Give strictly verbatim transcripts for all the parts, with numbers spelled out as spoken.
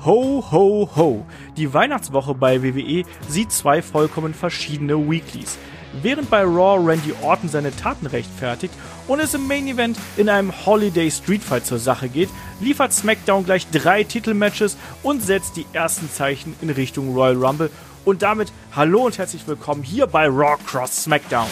Ho, ho, ho. Die Weihnachtswoche bei W W E sieht zwei vollkommen verschiedene Weeklies. Während bei Raw Randy Orton seine Taten rechtfertigt und es im Main Event in einem Holiday Streetfight zur Sache geht, liefert SmackDown gleich drei Titelmatches und setzt die ersten Zeichen in Richtung Royal Rumble. Und damit hallo und herzlich willkommen hier bei Raw Cross SmackDown.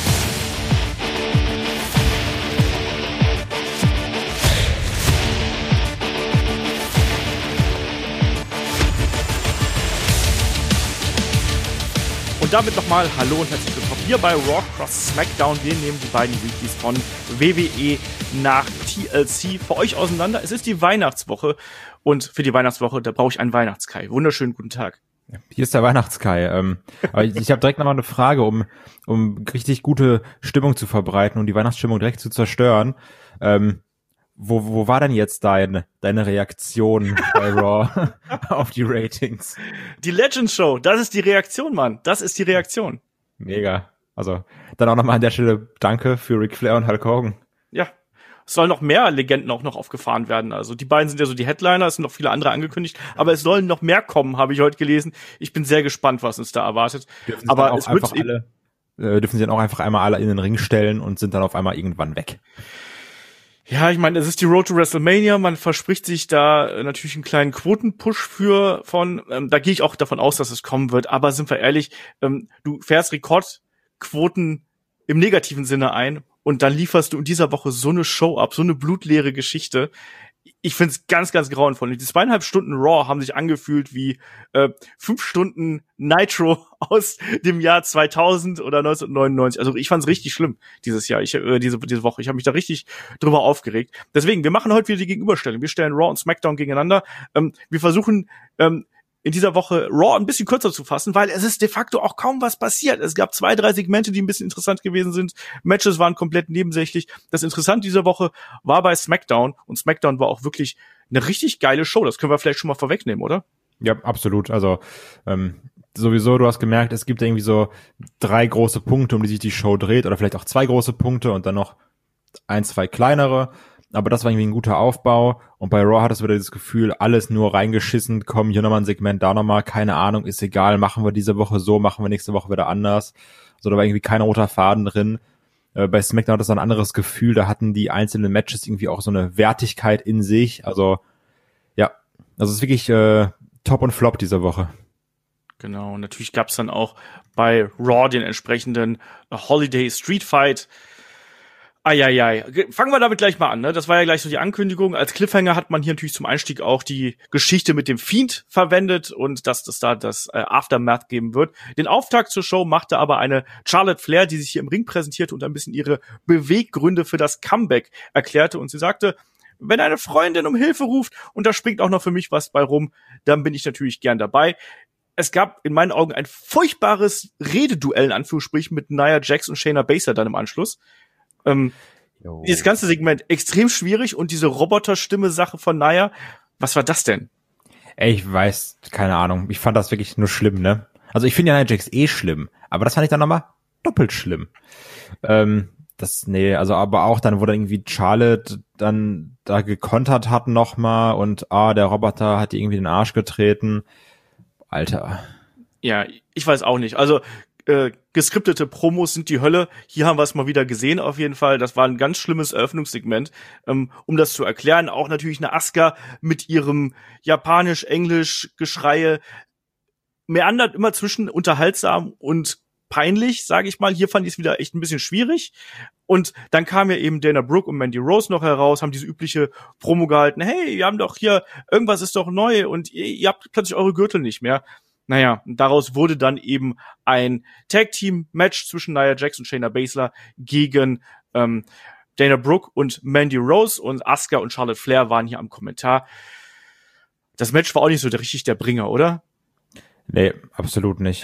Und damit nochmal hallo und herzlich willkommen hier bei Raw Cross SmackDown. Wir nehmen die beiden Weeklies von W W E nach T L C für euch auseinander. Es ist die Weihnachtswoche und für die Weihnachtswoche, da brauche ich einen Weihnachtskai. Wunderschönen guten Tag. Hier ist der Weihnachtskai. Ähm, aber ich, ich habe direkt nochmal eine Frage, um um richtig gute Stimmung zu verbreiten und die Weihnachtsstimmung direkt zu zerstören. Ähm, Wo, wo war denn jetzt dein, deine Reaktion bei Raw auf die Ratings? Die Legends Show, das ist die Reaktion, Mann. Das ist die Reaktion. Mega. Also, dann auch nochmal an der Stelle danke für Ric Flair und Hulk Hogan. Ja, es sollen noch mehr Legenden auch noch aufgefahren werden. Also, die beiden sind ja so die Headliner, es sind noch viele andere angekündigt. Aber es sollen noch mehr kommen, habe ich heute gelesen. Ich bin sehr gespannt, was uns da erwartet. Dürfen aber auch es einfach wird alle, äh, dürfen sie dann auch einfach einmal alle in den Ring stellen und sind dann auf einmal irgendwann weg. Ja, ich meine, es ist die Road to WrestleMania, man verspricht sich da äh, natürlich einen kleinen Quotenpush für von, ähm, da gehe ich auch davon aus, dass es kommen wird, aber sind wir ehrlich, ähm, du fährst Rekordquoten im negativen Sinne ein und dann lieferst du in dieser Woche so eine Show ab, so eine blutleere Geschichte. Ich finde es ganz, ganz grauenvoll. Die zweieinhalb Stunden Raw haben sich angefühlt wie äh, fünf Stunden Nitro aus dem Jahr zweitausend oder neunzehnhundertneunundneunzig. Also ich fand es richtig schlimm dieses Jahr, ich, äh, diese, diese Woche. Ich habe mich da richtig drüber aufgeregt. Deswegen, wir machen heute wieder die Gegenüberstellung. Wir stellen Raw und SmackDown gegeneinander. Ähm, wir versuchen ähm, in dieser Woche Raw ein bisschen kürzer zu fassen, weil es ist de facto auch kaum was passiert. Es gab zwei, drei Segmente, die ein bisschen interessant gewesen sind. Matches waren komplett nebensächlich. Das Interessante dieser Woche war bei SmackDown und SmackDown war auch wirklich eine richtig geile Show. Das können wir vielleicht schon mal vorwegnehmen, oder? Ja, absolut. Also ähm, sowieso, du hast gemerkt, es gibt irgendwie so drei große Punkte, um die sich die Show dreht oder vielleicht auch zwei große Punkte und dann noch ein, zwei kleinere. Aber das war irgendwie ein guter Aufbau. Und bei Raw hattest du wieder das Gefühl, alles nur reingeschissen, komm, hier nochmal ein Segment, da nochmal, keine Ahnung, ist egal, machen wir diese Woche so, machen wir nächste Woche wieder anders. Also da war irgendwie kein roter Faden drin. Äh, bei SmackDown hat das ein anderes Gefühl, da hatten die einzelnen Matches irgendwie auch so eine Wertigkeit in sich. Also ja, also es ist wirklich äh, Top und Flop diese Woche. Genau, und natürlich gab's dann auch bei Raw den entsprechenden Holiday Street Fight. Eieiei. Fangen wir damit gleich mal an, ne? Das war ja gleich so die Ankündigung. Als Cliffhanger hat man hier natürlich zum Einstieg auch die Geschichte mit dem Fiend verwendet und dass es da das äh, Aftermath geben wird. Den Auftakt zur Show machte aber eine Charlotte Flair, die sich hier im Ring präsentierte und ein bisschen ihre Beweggründe für das Comeback erklärte. Und sie sagte, wenn eine Freundin um Hilfe ruft und da springt auch noch für mich was bei rum, dann bin ich natürlich gern dabei. Es gab in meinen Augen ein furchtbares Rededuell, in Anführungsstrichen, mit Nia Jax und Shayna Baszler dann im Anschluss. Ähm, dieses ganze Segment extrem schwierig und diese Roboterstimme-Sache von Nia, was war das denn? Ey, ich weiß, keine Ahnung, ich fand das wirklich nur schlimm, ne? Also ich finde ja Nia Jax eh schlimm, aber das fand ich dann nochmal doppelt schlimm. Ähm, das, nee, also aber auch dann, wo dann irgendwie Charlotte dann da gekontert hat nochmal und ah, der Roboter hat ihr irgendwie den Arsch getreten. Alter. Ja, ich weiß auch nicht. Also Äh, geskriptete Promos sind die Hölle. Hier haben wir es mal wieder gesehen auf jeden Fall. Das war ein ganz schlimmes Eröffnungssegment. Ähm, um das zu erklären, auch natürlich eine Asuka mit ihrem Japanisch-Englisch-Geschreie meandert immer zwischen unterhaltsam und peinlich, sage ich mal. Hier fand ich es wieder echt ein bisschen schwierig. Und dann kam ja eben Dana Brooke und Mandy Rose noch heraus, haben diese übliche Promo gehalten. Hey, wir haben doch hier, irgendwas ist doch neu und ihr, ihr habt plötzlich eure Gürtel nicht mehr. Naja, daraus wurde dann eben ein Tag-Team-Match zwischen Nia Jax und Shayna Baszler gegen ähm, Dana Brooke und Mandy Rose, und Asuka und Charlotte Flair waren hier am Kommentar. Das Match war auch nicht so der, richtig der Bringer, oder? Nee, absolut nicht.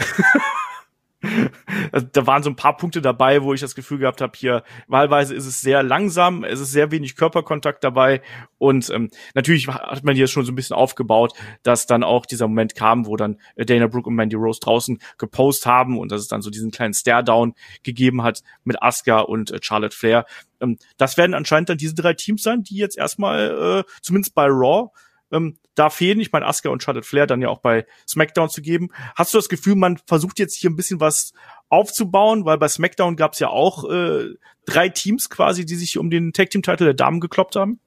Also, da waren so ein paar Punkte dabei, wo ich das Gefühl gehabt habe, hier wahlweise ist es sehr langsam, es ist sehr wenig Körperkontakt dabei und ähm, natürlich hat man hier schon so ein bisschen aufgebaut, dass dann auch dieser Moment kam, wo dann Dana Brooke und Mandy Rose draußen gepostet haben und dass es dann so diesen kleinen Stare-Down gegeben hat mit Asuka und äh, Charlotte Flair. Ähm, das werden anscheinend dann diese drei Teams sein, die jetzt erstmal äh, zumindest bei Raw ähm, da fehlen. Ich meine, Asuka und Charlotte Flair dann ja auch bei SmackDown zu geben. Hast du das Gefühl, man versucht jetzt hier ein bisschen was aufzubauen? Weil bei SmackDown gab es ja auch äh, drei Teams quasi, die sich um den Tag-Team-Titel der Damen gekloppt haben.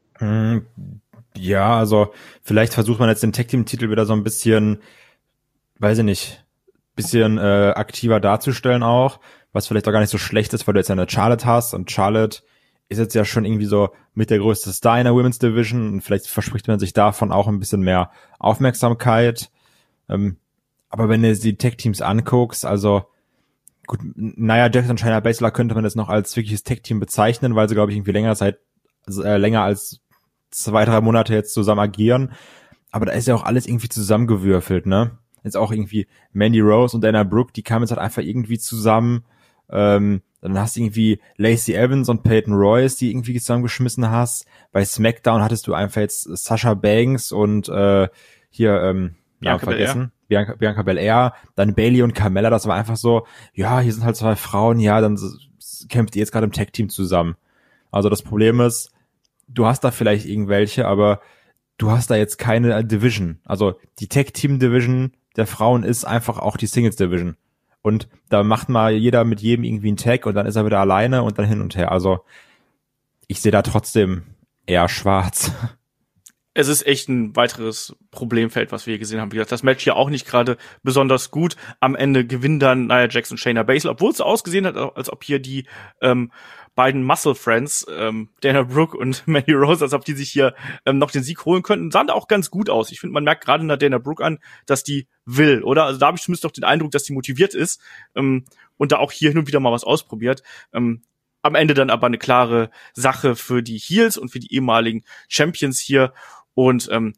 Ja, also vielleicht versucht man jetzt den Tag-Team-Titel wieder so ein bisschen, weiß ich nicht, bisschen äh, aktiver darzustellen auch, was vielleicht auch gar nicht so schlecht ist, weil du jetzt ja eine Charlotte hast und Charlotte ist jetzt ja schon irgendwie so mit der größte Star in der Women's Division und vielleicht verspricht man sich davon auch ein bisschen mehr Aufmerksamkeit. Ähm, aber wenn du die Tag-Teams anguckst, also gut, Nia Jax und Shayna Baszler könnte man jetzt noch als wirkliches Tag-Team bezeichnen, weil sie, glaube ich, irgendwie länger Zeit, äh, länger als zwei, drei Monate jetzt zusammen agieren. Aber da ist ja auch alles irgendwie zusammengewürfelt, ne? Jetzt auch irgendwie Mandy Rose und Dana Brooke, die kamen jetzt halt einfach irgendwie zusammen. Ähm, dann hast du irgendwie Lacey Evans und Peyton Royce, die irgendwie zusammengeschmissen hast. Bei SmackDown hattest du einfach jetzt Sasha Banks und äh, hier, ähm, ja, vergessen. Bianca, Bianca Belair, dann Bayley und Carmella, das war einfach so, ja, hier sind halt zwei Frauen, ja, dann kämpft ihr jetzt gerade im Tag-Team zusammen. Also das Problem ist, du hast da vielleicht irgendwelche, aber du hast da jetzt keine Division. Also die Tag-Team-Division der Frauen ist einfach auch die Singles-Division. Und da macht mal jeder mit jedem irgendwie einen Tag und dann ist er wieder alleine und dann hin und her. Also ich sehe da trotzdem eher schwarz. Es ist echt ein weiteres Problemfeld, was wir hier gesehen haben. Wie gesagt, das Match hier auch nicht gerade besonders gut. Am Ende gewinnen dann Nia Jax und Shayna Baszler, obwohl es so ausgesehen hat, als ob hier die ähm, beiden Muscle Friends, ähm, Dana Brooke und Mandy Rose, als ob die sich hier ähm, noch den Sieg holen könnten. Sahen da auch ganz gut aus. Ich finde, man merkt gerade in der Dana Brooke an, dass die will, oder? Also da habe ich zumindest doch den Eindruck, dass die motiviert ist ähm, und da auch hier hin und wieder mal was ausprobiert. Ähm, am Ende dann aber eine klare Sache für die Heels und für die ehemaligen Champions hier. Und ähm,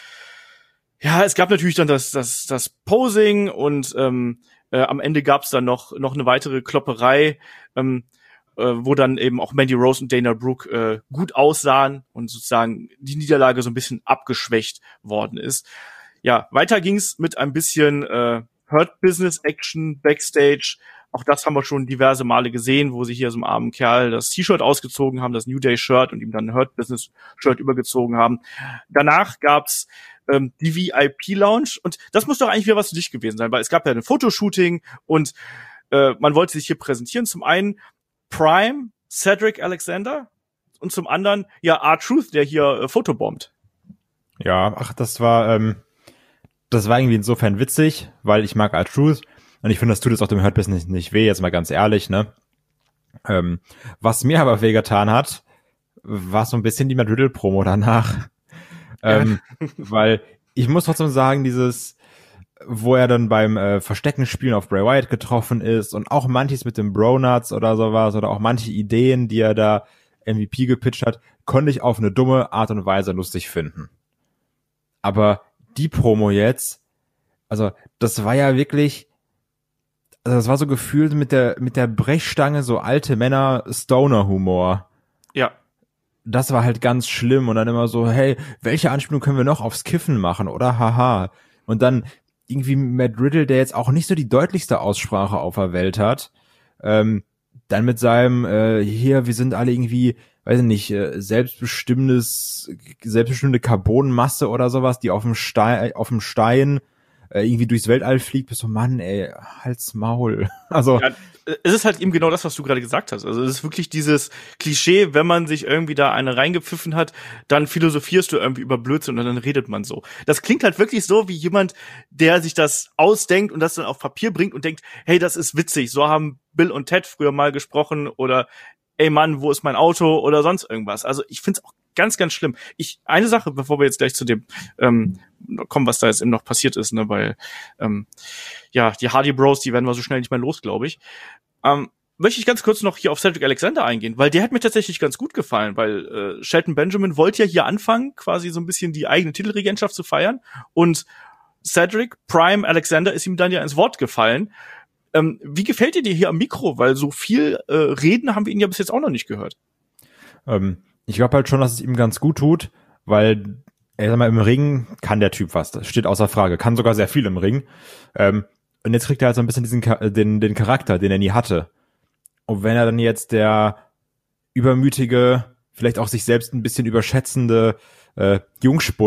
ja, es gab natürlich dann das das das Posing und ähm, äh, am Ende gab es dann noch noch eine weitere Klopperei, ähm, äh, wo dann eben auch Mandy Rose und Dana Brooke äh, gut aussahen und sozusagen die Niederlage so ein bisschen abgeschwächt worden ist. Ja, weiter ging's mit ein bisschen äh, Hurt Business Action backstage. Auch das haben wir schon diverse Male gesehen, wo sie hier so einem armen Kerl das T-Shirt ausgezogen haben, das New Day Shirt und ihm dann ein Hurt Business Shirt übergezogen haben. Danach gab's ähm, die V I P Lounge und das muss doch eigentlich wieder was für dich gewesen sein, weil es gab ja ein Fotoshooting und äh, man wollte sich hier präsentieren. Zum einen Prime, Cedric Alexander und zum anderen ja R-Truth, der hier äh, fotobombt. Ja, ach, das war ähm, das war irgendwie insofern witzig, weil ich mag R-Truth. Und ich finde, das tut jetzt auch dem Hurt Business nicht weh, jetzt mal ganz ehrlich, ne? Ähm, was mir aber wehgetan hat, war so ein bisschen die Matt Riddle-Promo danach. Ja. Ähm, weil ich muss trotzdem sagen, dieses, wo er dann beim äh, Verstecken spielen auf Bray Wyatt getroffen ist und auch manches mit dem Bro-Nuts oder sowas oder auch manche Ideen, die er da M V P gepitcht hat, konnte ich auf eine dumme Art und Weise lustig finden. Aber die Promo jetzt, also das war ja wirklich, also das war so gefühlt mit der mit der Brechstange so alte Männer Stoner-Humor. Ja. Das war halt ganz schlimm und dann immer so, hey, welche Anspielung können wir noch aufs Kiffen machen, oder? Haha. Und dann irgendwie Matt Riddle, der jetzt auch nicht so die deutlichste Aussprache auf der Welt hat, ähm, dann mit seinem, äh, hier, wir sind alle irgendwie, weiß ich nicht, äh, selbstbestimmtes, selbstbestimmte Carbonmasse oder sowas, die auf dem Stein, auf dem Stein irgendwie durchs Weltall fliegt, bist so, Mann, ey, halt's Maul. Also ja, es ist halt eben genau das, was du gerade gesagt hast. Also es ist wirklich dieses Klischee, wenn man sich irgendwie da eine reingepfiffen hat, dann philosophierst du irgendwie über Blödsinn und dann redet man so. Das klingt halt wirklich so wie jemand, der sich das ausdenkt und das dann auf Papier bringt und denkt, hey, das ist witzig, so haben Bill und Ted früher mal gesprochen oder ey Mann, wo ist mein Auto oder sonst irgendwas. Also ich find's auch ganz, ganz schlimm. Ich, eine Sache, bevor wir jetzt gleich zu dem ähm, kommen, was da jetzt eben noch passiert ist, ne, weil ähm, ja, die Hardy Bros, die werden wir so schnell nicht mehr los, glaube ich. Ähm, möchte ich ganz kurz noch hier auf Cedric Alexander eingehen, weil der hat mir tatsächlich ganz gut gefallen, weil äh, Shelton Benjamin wollte ja hier anfangen, quasi so ein bisschen die eigene Titelregentschaft zu feiern und Cedric Prime Alexander ist ihm dann ja ins Wort gefallen. Ähm, wie gefällt dir dir hier am Mikro? Weil so viel äh, Reden haben wir ihn ja bis jetzt auch noch nicht gehört. Ähm, ich glaube halt schon, dass es ihm ganz gut tut, weil, ey, sag mal, im Ring kann der Typ was. Das steht außer Frage. Kann sogar sehr viel im Ring. Ähm, und jetzt kriegt er halt so ein bisschen diesen den, den Charakter, den er nie hatte. Und wenn er dann jetzt der übermütige, vielleicht auch sich selbst ein bisschen überschätzende äh, Jungspund,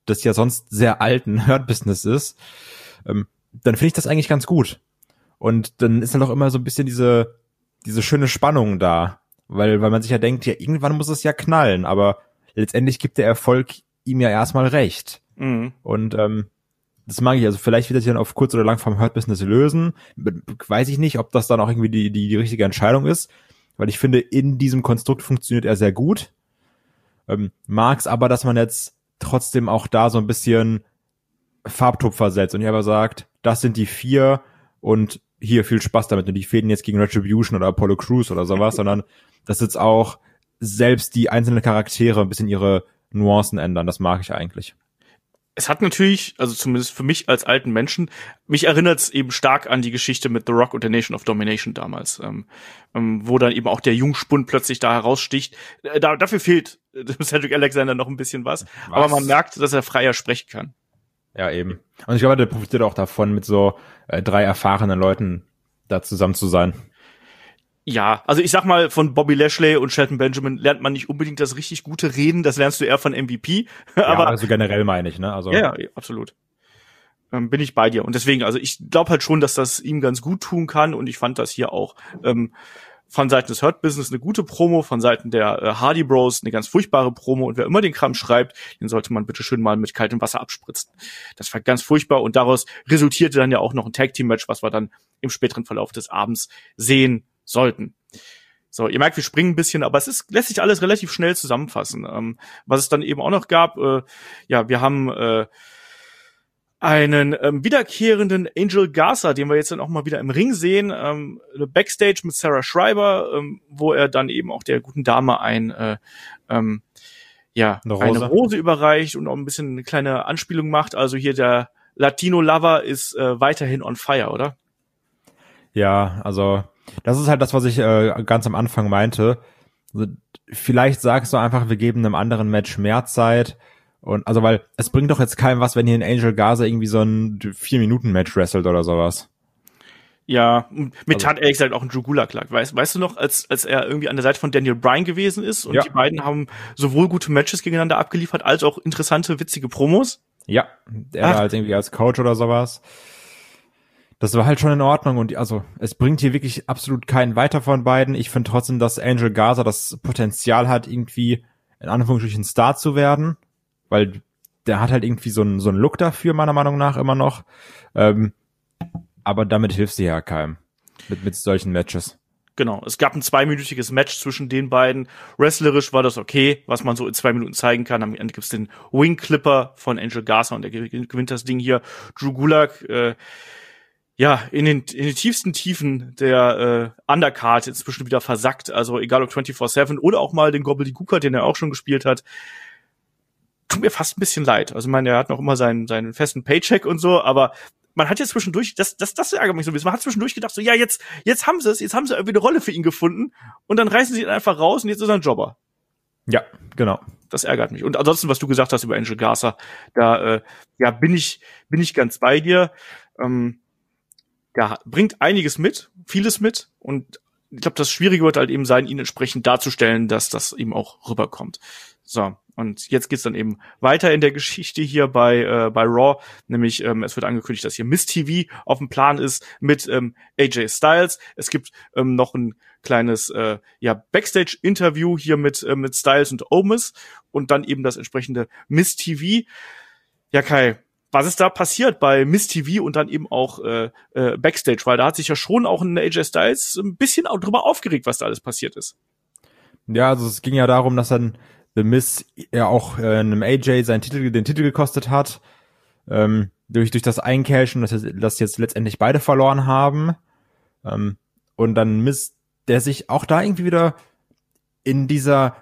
das ja sonst sehr alten Hurt-Business ist, ähm, dann finde ich das eigentlich ganz gut. Und dann ist halt auch immer so ein bisschen diese, diese schöne Spannung da. Weil, weil man sich ja denkt, ja, irgendwann muss es ja knallen, aber letztendlich gibt der Erfolg ihm ja erstmal recht. Mhm. Und ähm, das mag ich. Also vielleicht wird er sich dann auf kurz oder lang vom Hurt-Business lösen. Weiß ich nicht, ob das dann auch irgendwie die, die, die richtige Entscheidung ist. Weil ich finde, in diesem Konstrukt funktioniert er sehr gut. Ähm, mag's aber, dass man jetzt trotzdem auch da so ein bisschen Farbtupfer setzt und hier aber sagt, das sind die vier und hier viel Spaß damit. Und die fäden jetzt gegen Retribution oder Apollo Crews oder sowas, sondern dass jetzt auch selbst die einzelnen Charaktere ein bisschen ihre Nuancen ändern. Das mag ich eigentlich. Es hat natürlich, also zumindest für mich als alten Menschen, mich erinnert es eben stark an die Geschichte mit The Rock und der Nation of Domination damals, ähm, ähm, wo dann eben auch der Jungspund plötzlich da heraussticht. Äh, da, dafür fehlt äh, Cedric Alexander noch ein bisschen was, was, aber man merkt, dass er freier sprechen kann. Ja, eben. Und ich glaube, der profitiert auch davon, mit so äh, drei erfahrenen Leuten da zusammen zu sein. Ja, also ich sag mal, von Bobby Lashley und Shelton Benjamin lernt man nicht unbedingt das richtig gute Reden, das lernst du eher von M V P. Aber ja, also generell meine ich, ne? Also ja, ja, absolut. Ähm, bin ich bei dir. Und deswegen, also ich glaube halt schon, dass das ihm ganz gut tun kann und ich fand das hier auch ähm, von Seiten des Hurt Business eine gute Promo, von Seiten der äh, Hardy Bros eine ganz furchtbare Promo und wer immer den Kram schreibt, den sollte man bitte schön mal mit kaltem Wasser abspritzen. Das war ganz furchtbar und daraus resultierte dann ja auch noch ein Tag-Team-Match, was wir dann im späteren Verlauf des Abends sehen sollten. So, ihr merkt, wir springen ein bisschen, aber es ist, lässt sich alles relativ schnell zusammenfassen. Ähm, was es dann eben auch noch gab, äh, ja, wir haben äh, einen ähm, wiederkehrenden Angel Garza, den wir jetzt dann auch mal wieder im Ring sehen, ähm, Backstage mit Sarah Schreiber, ähm, wo er dann eben auch der guten Dame ein äh, ähm, ja, eine Rose. eine Rose überreicht und auch ein bisschen eine kleine Anspielung macht. Also hier der Latino-Lover ist äh, weiterhin on fire, oder? Ja, also das ist halt das, was ich äh, ganz am Anfang meinte. Also, vielleicht sagst du einfach, wir geben einem anderen Match mehr Zeit. Und also, weil es bringt doch jetzt keinem was, wenn hier ein Angel Garza irgendwie so ein vier-Minuten-Match wrestelt oder sowas. Ja, mit also, hat ehrlich gesagt auch ein Drew Gulak lag. Weißt, weißt du noch, als als er irgendwie an der Seite von Daniel Bryan gewesen ist und ja. die beiden haben sowohl gute Matches gegeneinander abgeliefert, als auch interessante, witzige Promos? Ja, er war halt irgendwie als Coach oder sowas. Das war halt schon in Ordnung und also es bringt hier wirklich absolut keinen weiter von beiden. Ich finde trotzdem, dass Angel Garza das Potenzial hat, irgendwie in Anführungsstrichen Star zu werden, weil der hat halt irgendwie so einen so einen Look dafür, meiner Meinung nach immer noch. Ähm, aber damit hilfst du ja keinem mit mit solchen Matches. Genau, es gab ein zweiminütiges Match zwischen den beiden. Wrestlerisch war das okay, was man so in zwei Minuten zeigen kann. Am Ende gibt's den Wing Clipper von Angel Garza und der gewinnt das Ding hier. Drew Gulak, äh, ja, in den, in den tiefsten Tiefen der äh, Undercard inzwischen wieder versackt. Also egal ob vierundzwanzig sieben oder auch mal den Gobbledygooker, den er auch schon gespielt hat. Tut mir fast ein bisschen leid. Also ich meine, er hat noch immer seinen, seinen festen Paycheck und so, aber man hat jetzt zwischendurch, das, das, das ärgert mich so ein bisschen, man hat zwischendurch gedacht, so, ja, jetzt, jetzt haben sie es, jetzt haben sie irgendwie eine Rolle für ihn gefunden und dann reißen sie ihn einfach raus und jetzt ist er ein Jobber. Ja, genau. Das ärgert mich. Und ansonsten, was du gesagt hast über Angel Garza, da, äh, ja, bin ich, bin ich ganz bei dir. Ähm, der bringt einiges mit, vieles mit und ich glaube, das Schwierige wird halt eben sein, ihn entsprechend darzustellen, dass das eben auch rüberkommt. So, und jetzt geht's dann eben weiter in der Geschichte hier bei äh, bei Raw, nämlich ähm, es wird angekündigt, dass hier Miss T V auf dem Plan ist mit ähm, A J Styles. Es gibt ähm, noch ein kleines äh, ja Backstage-Interview hier mit äh, mit Styles und Omos und dann eben das entsprechende Miss T V. Ja, Kai, was ist da passiert bei Miss T V und dann eben auch äh, äh, Backstage? Weil da hat sich ja schon auch ein A J Styles ein bisschen auch drüber aufgeregt, was da alles passiert ist. Ja, also es ging ja darum, dass dann The Miz ja auch äh, einem A J seinen Titel, den Titel gekostet hat, ähm, durch durch das Eincashen, dass, dass jetzt letztendlich beide verloren haben. Ähm, und dann Miz, der sich auch da irgendwie wieder in dieser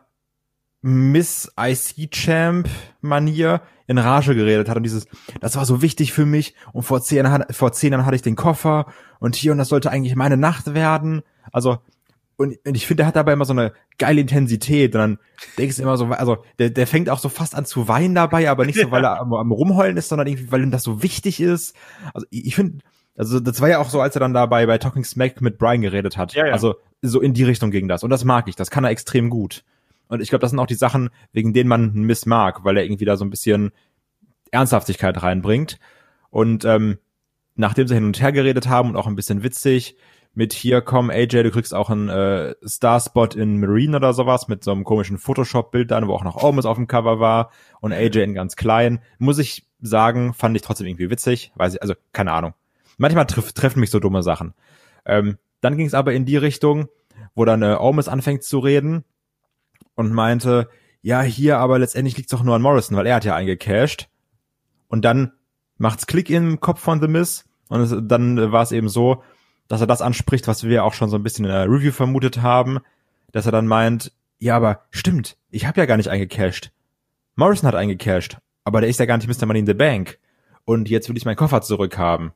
Miss I C-Champ-Manier in Rage geredet hat und dieses, das war so wichtig für mich und vor zehn, vor zehn Jahren hatte ich den Koffer und hier und das sollte eigentlich meine Nacht werden. Also Und, und ich finde, der hat dabei immer so eine geile Intensität. Und dann denkst du immer so, also der, der fängt auch so fast an zu weinen dabei, aber nicht so, weil er am, am Rumheulen ist, sondern irgendwie, weil ihm das so wichtig ist. Also ich, ich finde, also das war ja auch so, als er dann dabei bei Talking Smack mit Brian geredet hat. Ja, ja. Also so in die Richtung ging das. Und das mag ich, das kann er extrem gut. Und ich glaube, das sind auch die Sachen, wegen denen man Miss mag, weil er irgendwie da so ein bisschen Ernsthaftigkeit reinbringt. Und ähm, nachdem sie hin und her geredet haben und auch ein bisschen witzig, mit hier, komm, A J, du kriegst auch einen äh, Starspot in Marine oder sowas, mit so einem komischen Photoshop-Bild dann, wo auch noch Omos auf dem Cover war und A J in ganz klein. Muss ich sagen, fand ich trotzdem irgendwie witzig, weiß ich, also keine Ahnung. Manchmal treff, treffen mich so dumme Sachen. Ähm, dann ging es aber in die Richtung, wo dann äh, Omos anfängt zu reden und meinte, ja, hier, aber letztendlich liegt's doch nur an Morrison, weil er hat ja eingecashed. Und dann macht's Klick im Kopf von The Miz und es, dann äh, war es eben so, dass er das anspricht, was wir auch schon so ein bisschen in der Review vermutet haben, dass er dann meint, ja, aber stimmt, ich habe ja gar nicht eingecashed. Morrison hat eingecashed, aber der ist ja gar nicht Mister Money in the Bank. Und jetzt will ich meinen Koffer zurückhaben.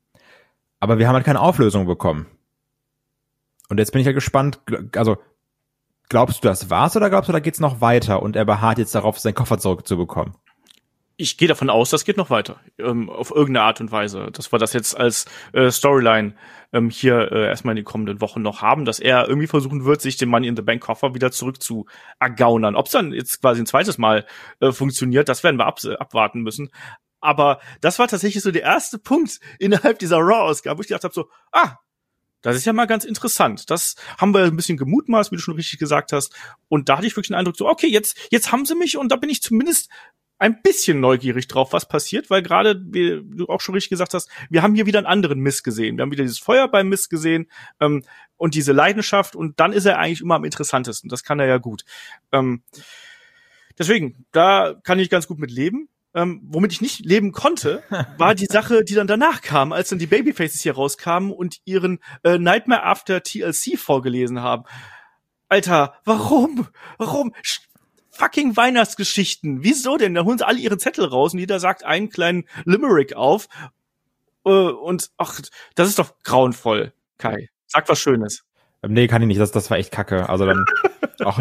Aber wir haben halt keine Auflösung bekommen. Und jetzt bin ich ja gespannt, also glaubst du, das war's oder glaubst du, da geht's noch weiter und er beharrt jetzt darauf, seinen Koffer zurückzubekommen? Ich gehe davon aus, das geht noch weiter, ähm, auf irgendeine Art und Weise, dass wir das jetzt als äh, Storyline ähm, hier äh, erstmal in den kommenden Wochen noch haben, dass er irgendwie versuchen wird, sich den Money in the Bank Koffer wieder zurück zu ergaunern. Ob es dann jetzt quasi ein zweites Mal äh, funktioniert, das werden wir ab, abwarten müssen. Aber das war tatsächlich so der erste Punkt innerhalb dieser Raw-Ausgabe, wo ich gedacht habe so, ah, das ist ja mal ganz interessant. Das haben wir ein bisschen gemutmaßt, wie du schon richtig gesagt hast. Und da hatte ich wirklich den Eindruck so, okay, jetzt jetzt haben sie mich und da bin ich zumindest ein bisschen neugierig drauf, was passiert, weil gerade, wie du auch schon richtig gesagt hast, wir haben hier wieder einen anderen Miss gesehen. Wir haben wieder dieses Feuer beim Miss gesehen ähm, und diese Leidenschaft und dann ist er eigentlich immer am interessantesten. Das kann er ja gut. Ähm, deswegen, da kann ich ganz gut mit leben. Ähm, womit ich nicht leben konnte, war die Sache, die dann danach kam, als dann die Babyfaces hier rauskamen und ihren äh, Nightmare After T L C vorgelesen haben. Alter, warum? Warum? Fucking Weihnachtsgeschichten. Wieso denn? Da holen sie alle ihre Zettel raus und jeder sagt einen kleinen Limerick auf. Äh, und ach, das ist doch grauenvoll, Kai. Sag was Schönes. Nee, kann ich nicht. Das, das war echt kacke. Also dann auch,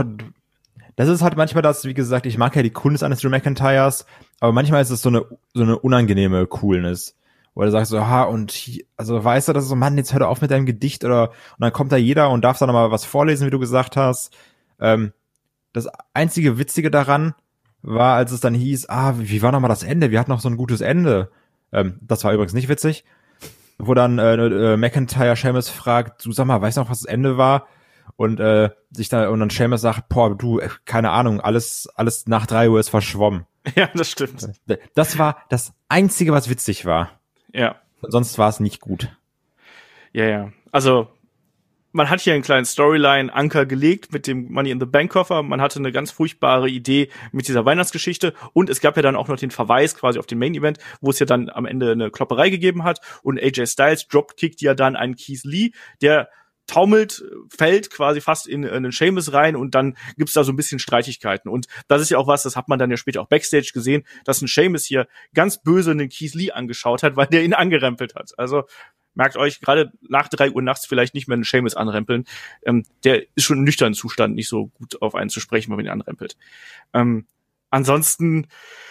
das ist halt manchmal das, wie gesagt, ich mag ja die Coolness eines Drew McIntyres, aber manchmal ist es so eine so eine unangenehme Coolness. Wo du sagst so, ha, und hier, also weißt du, das ist so, Mann, jetzt hör doch auf mit deinem Gedicht oder und dann kommt da jeder und darf dann nochmal was vorlesen, wie du gesagt hast. Ähm, Das einzige Witzige daran war, als es dann hieß, ah, wie war nochmal das Ende? Wir hatten noch so ein gutes Ende. Ähm, das war übrigens nicht witzig. Wo dann äh, äh, McIntyre Sheamus fragt, du sag mal, weißt du noch, was das Ende war? Und äh, sich da und dann Sheamus sagt, boah, du, äh, keine Ahnung, alles alles nach drei Uhr ist verschwommen. Ja, das stimmt. Das war das Einzige, was witzig war. Ja. Sonst war es nicht gut. Ja, ja. Also man hat hier einen kleinen Storyline-Anker gelegt mit dem Money in the Bank-Koffer. Man hatte eine ganz furchtbare Idee mit dieser Weihnachtsgeschichte. Und es gab ja dann auch noch den Verweis quasi auf den Main-Event, wo es ja dann am Ende eine Klopperei gegeben hat. Und A J Styles dropkickt ja dann einen Keith Lee, der taumelt, fällt quasi fast in, in einen Sheamus rein und dann gibt's da so ein bisschen Streitigkeiten. Und das ist ja auch was, das hat man dann ja später auch Backstage gesehen, dass ein Sheamus hier ganz böse einen Keith Lee angeschaut hat, weil der ihn angerempelt hat. Also merkt euch, gerade nach drei Uhr nachts vielleicht nicht mehr einen Sheamus anrempeln. Ähm, der ist schon im nüchternen Zustand nicht so gut auf einen zu sprechen, wenn man ihn anrempelt. Ähm, ansonsten,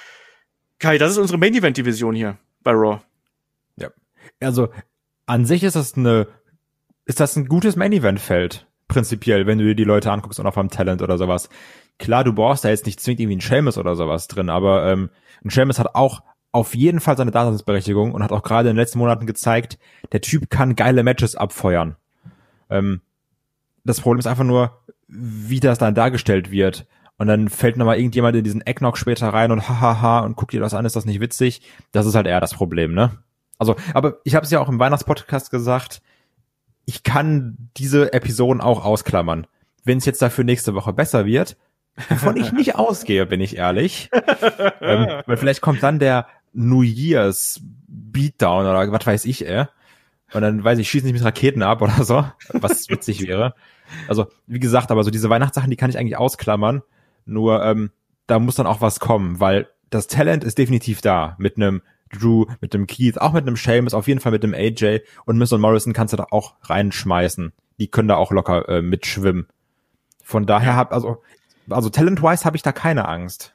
Kai, das ist unsere Main-Event-Division hier bei Raw. Ja, also an sich ist das eine, ist das ein gutes Main-Event-Feld, prinzipiell, wenn du dir die Leute anguckst und auch am Talent oder sowas. Klar, du brauchst da jetzt nicht zwingend irgendwie einen Sheamus oder sowas drin, aber ähm, ein Sheamus hat auch auf jeden Fall seine Daseinsberechtigung und hat auch gerade in den letzten Monaten gezeigt, der Typ kann geile Matches abfeuern. Ähm, das Problem ist einfach nur, wie das dann dargestellt wird. Und dann fällt nochmal irgendjemand in diesen Eggnog später rein und hahaha und guckt dir das an, ist das nicht witzig? Das ist halt eher das Problem, ne? Also, aber ich habe es ja auch im Weihnachtspodcast gesagt, ich kann diese Episoden auch ausklammern. Wenn es jetzt dafür nächste Woche besser wird, wovon ich nicht ausgehe, bin ich ehrlich. ähm, weil vielleicht kommt dann der New Year's Beatdown oder was weiß ich, ey. Und dann weiß ich, schießen nicht mit Raketen ab oder so, was witzig wäre. Also, wie gesagt, aber so diese Weihnachtssachen, die kann ich eigentlich ausklammern. Nur, ähm, da muss dann auch was kommen, weil das Talent ist definitiv da. Mit einem Drew, mit dem Keith, auch mit einem Sheamus, auf jeden Fall mit dem A J und Miz und Morrison kannst du da auch reinschmeißen. Die können da auch locker äh, mitschwimmen. Von daher hab, also, also talent-wise habe ich da keine Angst.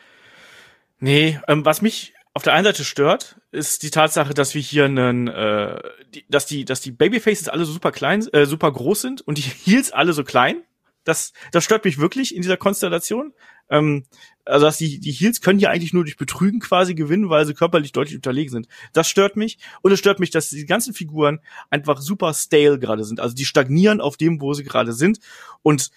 Nee, ähm, was mich auf der einen Seite stört, ist die Tatsache, dass wir hier einen, äh, die, dass die, dass die Babyfaces alle so super klein, äh, super groß sind und die Heels alle so klein. Das, das stört mich wirklich in dieser Konstellation. Ähm, also dass die, die Heels können ja eigentlich nur durch Betrügen quasi gewinnen, weil sie körperlich deutlich unterlegen sind. Das stört mich. Und es stört mich, dass die ganzen Figuren einfach super stale gerade sind. Also die stagnieren auf dem, wo sie gerade sind. Und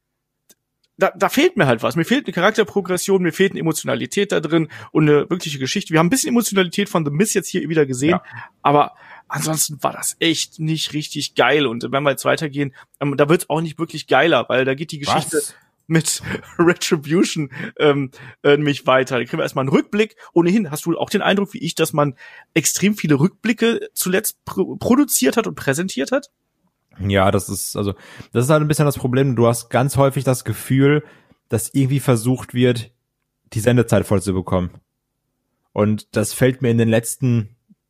da, da fehlt mir halt was. Mir fehlt eine Charakterprogression, mir fehlt eine Emotionalität da drin und eine wirkliche Geschichte. Wir haben ein bisschen Emotionalität von The Miz jetzt hier wieder gesehen, ja. Aber ansonsten war das echt nicht richtig geil. Und wenn wir jetzt weitergehen, ähm, da wird's auch nicht wirklich geiler, weil da geht die Geschichte was? mit Retribution ähm, äh, nämlich weiter. Da kriegen wir erstmal einen Rückblick. Ohnehin hast du auch den Eindruck, wie ich, dass man extrem viele Rückblicke zuletzt pr- produziert hat und präsentiert hat? Ja, das ist, also, das ist halt ein bisschen das Problem. Du hast ganz häufig das Gefühl, dass irgendwie versucht wird, die Sendezeit voll zu bekommen. Und das fällt mir in den letzten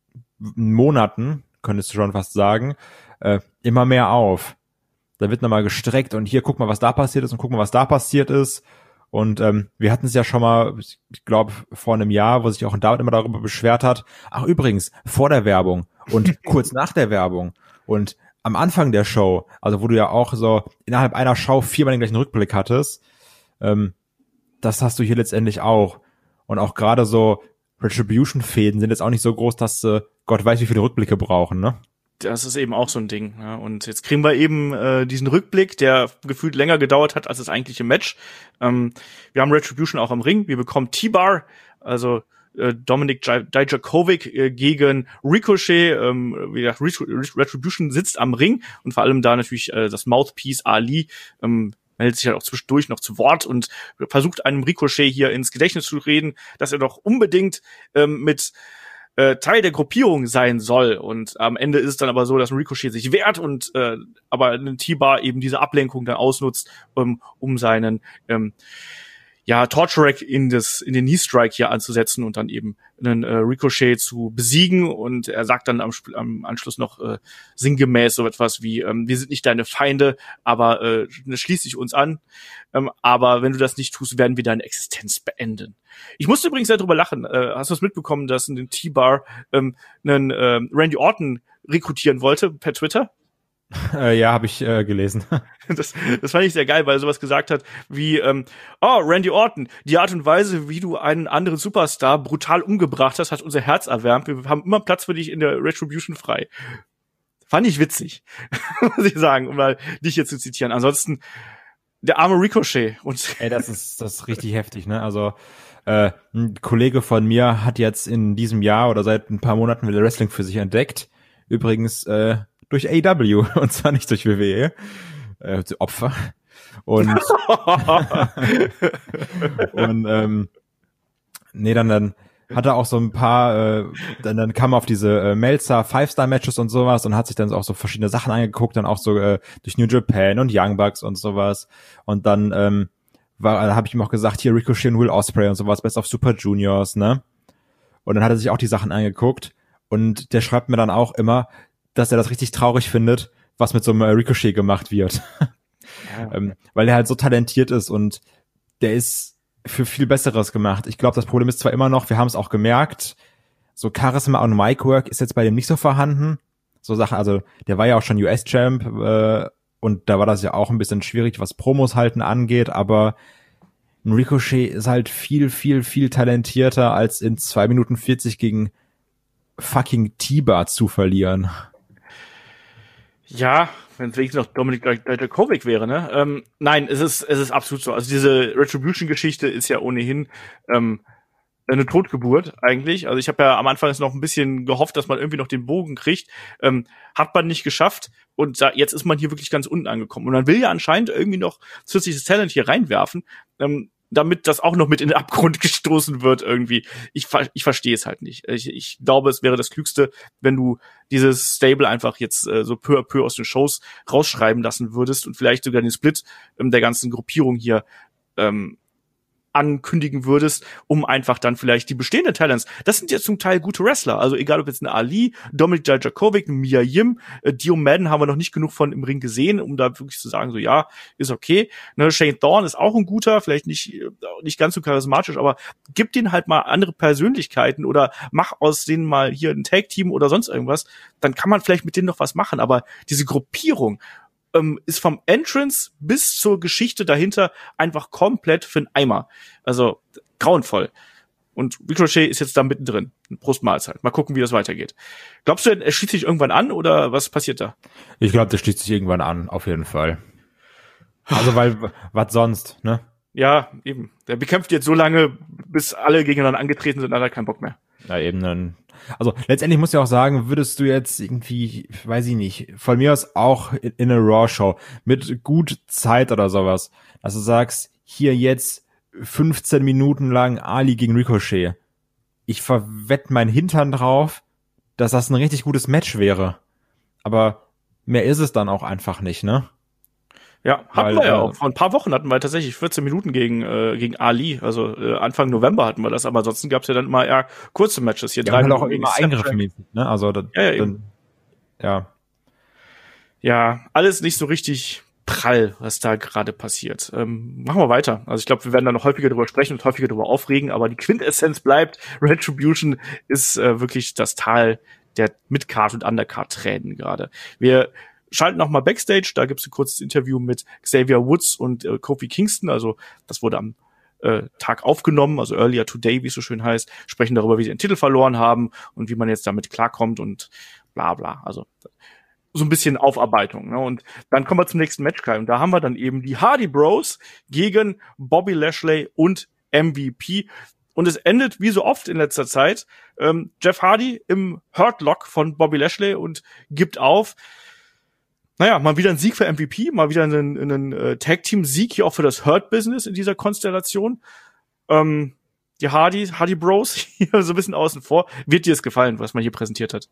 Monaten, könntest du schon fast sagen, äh, immer mehr auf. Da wird nochmal gestreckt und hier, guck mal, was da passiert ist und guck mal, was da passiert ist. Und ähm, wir hatten es ja schon mal, ich glaube, vor einem Jahr, wo sich auch ein David immer darüber beschwert hat. Ach, übrigens, vor der Werbung und kurz nach der Werbung und am Anfang der Show, also wo du ja auch so innerhalb einer Show viermal den gleichen Rückblick hattest, ähm, das hast du hier letztendlich auch. Und auch gerade so Retribution-Fäden sind jetzt auch nicht so groß, dass äh, Gott weiß, wie viele Rückblicke brauchen, ne? Das ist eben auch so ein Ding. Ja. Und jetzt kriegen wir eben äh, diesen Rückblick, der gefühlt länger gedauert hat als das eigentliche Match. Ähm, wir haben Retribution auch am Ring. Wir bekommen T-Bar, also äh, Dominik Dijakovic äh, gegen Ricochet. Ähm, wie gesagt, Retribution sitzt am Ring und vor allem da natürlich äh, das Mouthpiece Ali ähm, meldet sich halt auch zwischendurch noch zu Wort und versucht einem Ricochet hier ins Gedächtnis zu reden, dass er doch unbedingt ähm, mit Äh, Teil der Gruppierung sein soll. Und am Ende ist es dann aber so, dass ein Ricochet sich wehrt und äh, aber ein T-Bar eben diese Ablenkung dann ausnutzt, um, um seinen ähm, ja Torch-Rack in das in den Knee-Strike hier anzusetzen und dann eben einen äh, Ricochet zu besiegen. Und er sagt dann am, am Anschluss noch äh, sinngemäß so etwas wie, ähm, wir sind nicht deine Feinde, aber äh, schließ dich uns an. Ähm, aber wenn du das nicht tust, werden wir deine Existenz beenden. Ich musste übrigens sehr drüber lachen. Äh, hast du es mitbekommen, dass ein T-Bar ähm, einen äh, Randy Orton rekrutieren wollte per Twitter? Äh, ja, habe ich äh, gelesen. Das, das fand ich sehr geil, weil er sowas gesagt hat wie, ähm, oh, Randy Orton, die Art und Weise, wie du einen anderen Superstar brutal umgebracht hast, hat unser Herz erwärmt. Wir haben immer Platz für dich in der Retribution frei. Fand ich witzig, muss ich sagen, um mal dich hier zu zitieren. Ansonsten, der arme Ricochet. Und Ey, das ist, das ist richtig heftig, ne? Also, äh, ein Kollege von mir hat jetzt in diesem Jahr oder seit ein paar Monaten wieder Wrestling für sich entdeckt. Übrigens, äh, durch A E W und zwar nicht durch W W E. Äh, Opfer. Und, und ähm, nee, dann, dann hat er auch so ein paar, äh, dann, dann kam er auf diese äh, Meltzer Five-Star-Matches und sowas und hat sich dann auch so verschiedene Sachen angeguckt, dann auch so äh, durch New Japan und Young Bucks und sowas. Und dann ähm, war, da habe ich ihm auch gesagt, hier Ricochet und Will Ospreay und sowas, Best of Super Juniors, ne? Und dann hat er sich auch die Sachen angeguckt und der schreibt mir dann auch immer, dass er das richtig traurig findet, was mit so einem Ricochet gemacht wird. Ja. ähm, weil er halt so talentiert ist und der ist für viel Besseres gemacht. Ich glaube, das Problem ist zwar immer noch, wir haben es auch gemerkt, so Charisma und Micwork ist jetzt bei dem nicht so vorhanden. So Sachen, also der war ja auch schon U S-Champ äh, und da war das ja auch ein bisschen schwierig, was Promos halten angeht, aber ein Ricochet ist halt viel, viel, viel talentierter, als in zwei Minuten vierzig gegen fucking T-Bar zu verlieren. Ja, wenn es wenigstens noch Dominik Dijakovic wäre, ne? Ähm, nein, es ist es ist absolut so. Also diese Retribution-Geschichte ist ja ohnehin ähm, eine Totgeburt eigentlich. Also ich habe ja am Anfang jetzt noch ein bisschen gehofft, dass man irgendwie noch den Bogen kriegt. Ähm, hat man nicht geschafft und da, jetzt ist man hier wirklich ganz unten angekommen. Und man will ja anscheinend irgendwie noch zusätzliches Talent hier reinwerfen, ähm, damit das auch noch mit in den Abgrund gestoßen wird irgendwie. Ich, ich verstehe es halt nicht. Ich, ich glaube, es wäre das Klügste, wenn du dieses Stable einfach jetzt äh, so peu à peu aus den Shows rausschreiben lassen würdest und vielleicht sogar den Split ähm, der ganzen Gruppierung hier ähm, ankündigen würdest, um einfach dann vielleicht die bestehenden Talents, das sind ja zum Teil gute Wrestler, also egal ob jetzt ein Ali, Dominik Dijakovic, ein Mia Yim, äh, Dio Madden haben wir noch nicht genug von im Ring gesehen, um da wirklich zu sagen, so ja, ist okay. Ne, Shane Thorne ist auch ein guter, vielleicht nicht nicht ganz so charismatisch, aber gib denen halt mal andere Persönlichkeiten oder mach aus denen mal hier ein Tag-Team oder sonst irgendwas, dann kann man vielleicht mit denen noch was machen, aber diese Gruppierung ähm, ist vom Entrance bis zur Geschichte dahinter einfach komplett für den Eimer. Also grauenvoll. Und Ricochet ist jetzt da mittendrin. Prostmahlzeit. Mal gucken, wie das weitergeht. Glaubst du, er schließt sich irgendwann an oder was passiert da? Ich glaube, der schließt sich irgendwann an, auf jeden Fall. Also, weil, was sonst, ne? Ja, eben. Der bekämpft jetzt so lange, bis alle gegeneinander angetreten sind, dann hat er keinen Bock mehr. Ja, eben dann. Also, letztendlich muss ich auch sagen, würdest du jetzt irgendwie, weiß ich nicht, von mir aus auch in, in eine Raw-Show mit gut Zeit oder sowas, dass du sagst, hier jetzt fünfzehn Minuten lang Ali gegen Ricochet. Ich verwette meinen Hintern drauf, dass das ein richtig gutes Match wäre. Aber mehr ist es dann auch einfach nicht, ne? Ja, hatten Weil, wir ja äh, auch. Vor ein paar Wochen hatten wir tatsächlich vierzehn Minuten gegen äh, gegen Ali. Also äh, Anfang November hatten wir das. Aber ansonsten gab's ja dann immer eher kurze Matches. Hier Die drei haben halt auch Minuten immer gegen Eingriffe Snapchat. mäßig, ne? Also, da, Ja, ja, dann, ja. Ja, alles nicht so richtig prall, was da gerade passiert. Ähm, machen wir weiter. Also ich glaube, wir werden da noch häufiger drüber sprechen und häufiger drüber aufregen. Aber die Quintessenz bleibt, Retribution ist äh, wirklich das Tal der Mid-Card- und Undercard-Tränen gerade. Wir schalten noch mal Backstage, da gibt's ein kurzes Interview mit Xavier Woods und äh, Kofi Kingston, also das wurde am äh, Tag aufgenommen, also earlier today, wie es so schön heißt, sprechen darüber, wie sie den Titel verloren haben und wie man jetzt damit klarkommt und bla bla, also so ein bisschen Aufarbeitung, ne? Und dann kommen wir zum nächsten Match, Kai, und da haben wir dann eben die Hardy Bros gegen Bobby Lashley und M V P. Und es endet, wie so oft in letzter Zeit, ähm, Jeff Hardy im Hurt Lock von Bobby Lashley und gibt auf. Naja, mal wieder ein Sieg für M V P, mal wieder einen, einen äh, Tag-Team-Sieg hier auch für das Hurt-Business in dieser Konstellation. Ähm, die Hardy, Hardy Bros hier so ein bisschen außen vor. Wird dir es gefallen, was man hier präsentiert hat?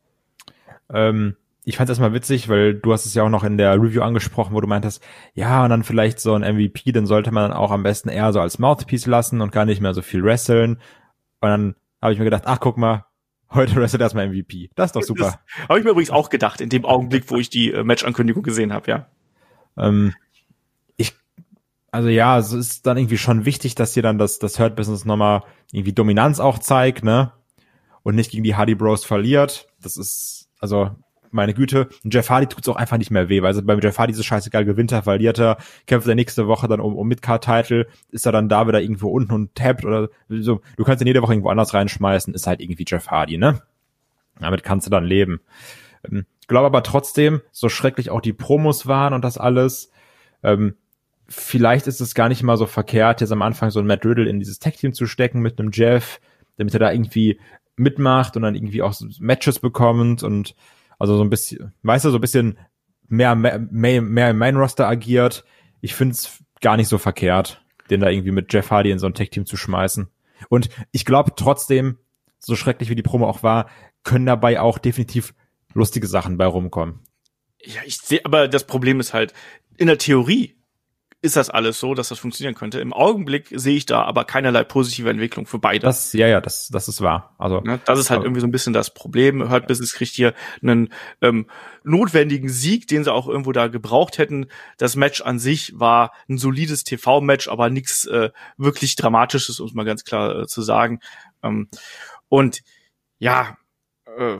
Ähm, ich fand es erstmal witzig, weil du hast es ja auch noch in der Review angesprochen, wo du meintest, ja, und dann vielleicht so ein M V P, den sollte man dann auch am besten eher so als Mouthpiece lassen und gar nicht mehr so viel wresteln. Und dann habe ich mir gedacht, ach, guck mal, heute wrestelt erstmal M V P. Das ist doch super. Habe ich mir übrigens auch gedacht, in dem Augenblick, wo ich die äh, Match-Ankündigung gesehen habe, ja. Ähm, ich, also ja, es ist dann irgendwie schon wichtig, dass hier dann das, das Hurt-Business nochmal irgendwie Dominanz auch zeigt, ne? Und nicht gegen die Hardy Bros verliert. Das ist, also, meine Güte. Und Jeff Hardy tut's auch einfach nicht mehr weh, weil also beim Jeff Hardy ist es scheißegal, gewinnt er, verliert er, kämpft er nächste Woche dann um, um Mid-Card-Title, ist er dann da wieder irgendwo unten und tappt oder so. Du kannst ihn jede Woche irgendwo anders reinschmeißen, ist halt irgendwie Jeff Hardy, ne? Damit kannst du dann leben. Ähm, glaube aber trotzdem, so schrecklich auch die Promos waren und das alles, ähm, vielleicht ist es gar nicht mal so verkehrt, jetzt am Anfang so ein Matt Riddle in dieses Tag-Team zu stecken mit einem Jeff, damit er da irgendwie mitmacht und dann irgendwie auch so Matches bekommt und also so ein bisschen, weißt du, so ein bisschen mehr, mehr, mehr im Main-Roster agiert. Ich finde es gar nicht so verkehrt, den da irgendwie mit Jeff Hardy in so ein Tag-Team zu schmeißen. Und ich glaube trotzdem, so schrecklich wie die Promo auch war, können dabei auch definitiv lustige Sachen bei rumkommen. Ja, ich sehe, aber das Problem ist halt, in der Theorie ist das alles so, dass das funktionieren könnte. Im Augenblick sehe ich da aber keinerlei positive Entwicklung für beide. Das, ja, ja, das, das ist wahr. Also, ne, das ist halt irgendwie so ein bisschen das Problem. Hurt Business kriegt hier einen ähm, notwendigen Sieg, den sie auch irgendwo da gebraucht hätten. Das Match an sich war ein solides T V-Match, aber nichts äh, wirklich Dramatisches, um es mal ganz klar äh, zu sagen. Ähm, und ja, äh,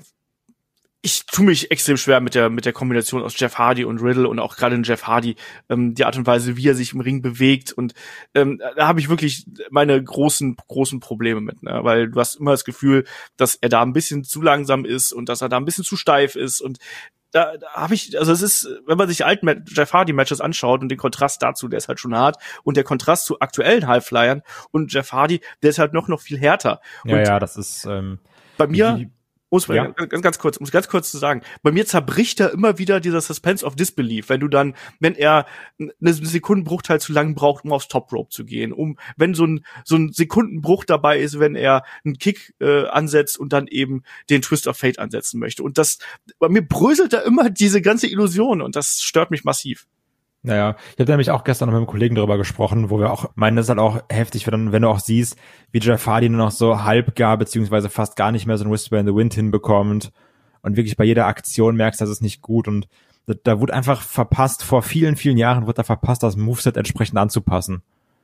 ich tue mich extrem schwer mit der mit der Kombination aus Jeff Hardy und Riddle und auch gerade in Jeff Hardy, ähm, die Art und Weise, wie er sich im Ring bewegt, und ähm, da habe ich wirklich meine großen großen Probleme mit, ne? Weil du hast immer das Gefühl, dass er da ein bisschen zu langsam ist und dass er da ein bisschen zu steif ist, und da, da habe ich, also es ist, wenn man sich die alten Jeff Hardy Matches anschaut und den Kontrast dazu, der ist halt schon hart, und der Kontrast zu aktuellen Highflyern und Jeff Hardy, der ist halt noch noch viel härter. ja, und ja, das ist ähm, bei mir die, Muss man Ja. ganz, ganz kurz, muss ganz kurz zu sagen. Bei mir zerbricht da immer wieder dieser Suspense of Disbelief, wenn du dann, wenn er eine Sekundenbruchteil zu lang braucht, um aufs Top Rope zu gehen, um, wenn so ein, so ein Sekundenbruch dabei ist, wenn er einen Kick äh, ansetzt und dann eben den Twist of Fate ansetzen möchte. Und das, bei mir bröselt da immer diese ganze Illusion, und das stört mich massiv. Naja, ich habe nämlich auch gestern noch mit einem Kollegen darüber gesprochen, wo wir auch meinen, das ist halt auch heftig, wenn, wenn du auch siehst, wie Jeff Hardy nur noch so halb gar, beziehungsweise fast gar nicht mehr so ein Whisper in the Wind hinbekommt und wirklich bei jeder Aktion merkst, das ist nicht gut, und da, da wurde einfach verpasst, vor vielen, vielen Jahren wurde da verpasst, das Moveset entsprechend anzupassen.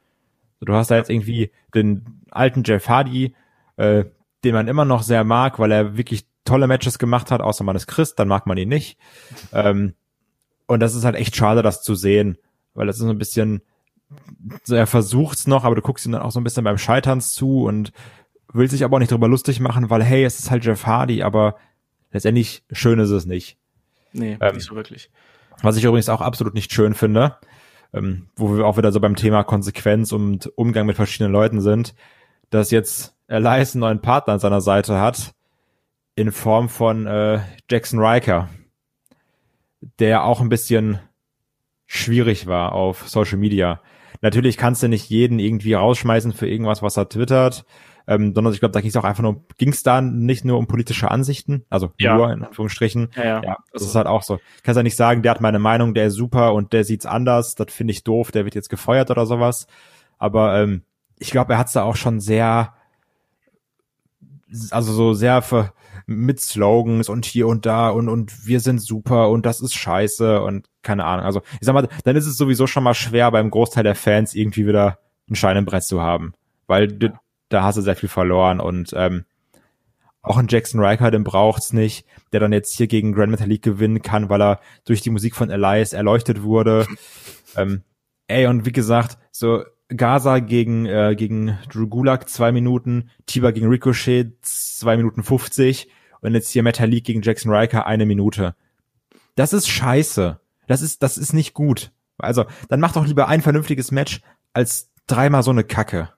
Du hast da jetzt irgendwie den alten Jeff Hardy, äh, den man immer noch sehr mag, weil er wirklich tolle Matches gemacht hat, außer man ist Christ, dann mag man ihn nicht. Ähm, Und das ist halt echt schade, das zu sehen, weil das ist so ein bisschen, er versucht's noch, aber du guckst ihm dann auch so ein bisschen beim Scheitern zu und will sich aber auch nicht drüber lustig machen, weil hey, es ist halt Jeff Hardy, aber letztendlich schön ist es nicht. Nee, ähm, nicht so wirklich. Was ich übrigens auch absolut nicht schön finde, ähm, wo wir auch wieder so beim Thema Konsequenz und Umgang mit verschiedenen Leuten sind, dass jetzt Elias einen neuen Partner an seiner Seite hat, in Form von äh, Jackson Riker, der auch ein bisschen schwierig war auf Social Media. Natürlich kannst du nicht jeden irgendwie rausschmeißen für irgendwas, was er twittert, ähm, sondern ich glaube, da ging es auch einfach nur, ging es da nicht nur um politische Ansichten, also ja. nur in Anführungsstrichen. Ja, ja. ja das also, ist halt auch so. Kannst ja nicht sagen, der hat meine Meinung, der ist super und der sieht's anders, das finde ich doof, der wird jetzt gefeuert oder sowas. Aber ähm, ich glaube, er hat's da auch schon sehr, also so sehr für, mit Slogans und hier und da und und wir sind super und das ist scheiße und keine Ahnung. Also ich sag mal, dann ist es sowieso schon mal schwer, beim Großteil der Fans irgendwie wieder ein Stein im Brett zu haben, weil ja. da hast du sehr viel verloren und ähm, auch ein Jackson Riker, den braucht's nicht, der dann jetzt hier gegen Grand Metalik gewinnen kann, weil er durch die Musik von Elias erleuchtet wurde. ähm, ey, und wie gesagt, so Gaza gegen äh, gegen Drew Gulak zwei Minuten, Tiber gegen Ricochet zwei Minuten fünfzig und jetzt hier Metalik gegen Jackson Riker eine Minute. Das ist scheiße. Das ist das ist nicht gut. Also dann mach doch lieber ein vernünftiges Match als dreimal so eine Kacke.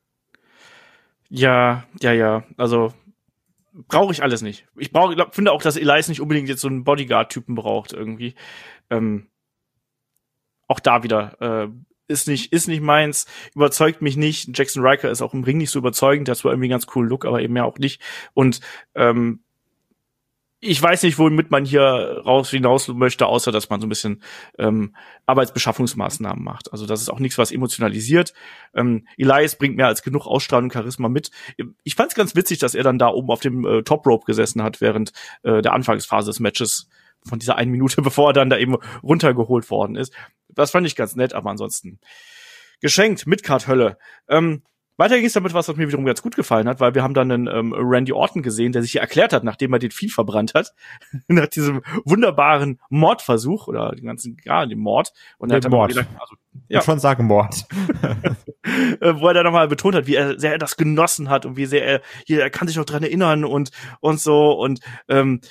Ja, ja, ja. Also brauche ich alles nicht. Ich brauche, glaub, finde auch, dass Elias nicht unbedingt jetzt so einen Bodyguard-Typen braucht irgendwie. Ähm, auch da wieder. Äh, ist nicht, ist nicht meins, überzeugt mich nicht. Jackson Riker ist auch im Ring nicht so überzeugend, der hat zwar irgendwie einen ganz coolen Look, aber eben ja auch nicht. Und ähm, ich weiß nicht, womit man hier raus hinaus möchte, außer dass man so ein bisschen ähm, Arbeitsbeschaffungsmaßnahmen macht. Also das ist auch nichts, was emotionalisiert. Ähm, Elias bringt mehr als genug Ausstrahlung und Charisma mit. Ich fand es ganz witzig, dass er dann da oben auf dem äh, Top Rope gesessen hat während äh, der Anfangsphase des Matches, von dieser einen Minute, bevor er dann da eben runtergeholt worden ist. Das fand ich ganz nett, aber ansonsten geschenkt, Midcard-Hölle. Ähm, weiter ging es damit, was mir wiederum ganz gut gefallen hat, weil wir haben dann einen ähm, Randy Orton gesehen, der sich hier erklärt hat, nachdem er den Vieh verbrannt hat, nach diesem wunderbaren Mordversuch oder den ganzen, ja, dem Mord. Und er hat dann Mord. Wieder, also, ja. Ich schon sagen Mord. Wo er dann nochmal betont hat, wie er sehr er das genossen hat und wie sehr er, hier, er kann sich noch dran erinnern und und so und ähm,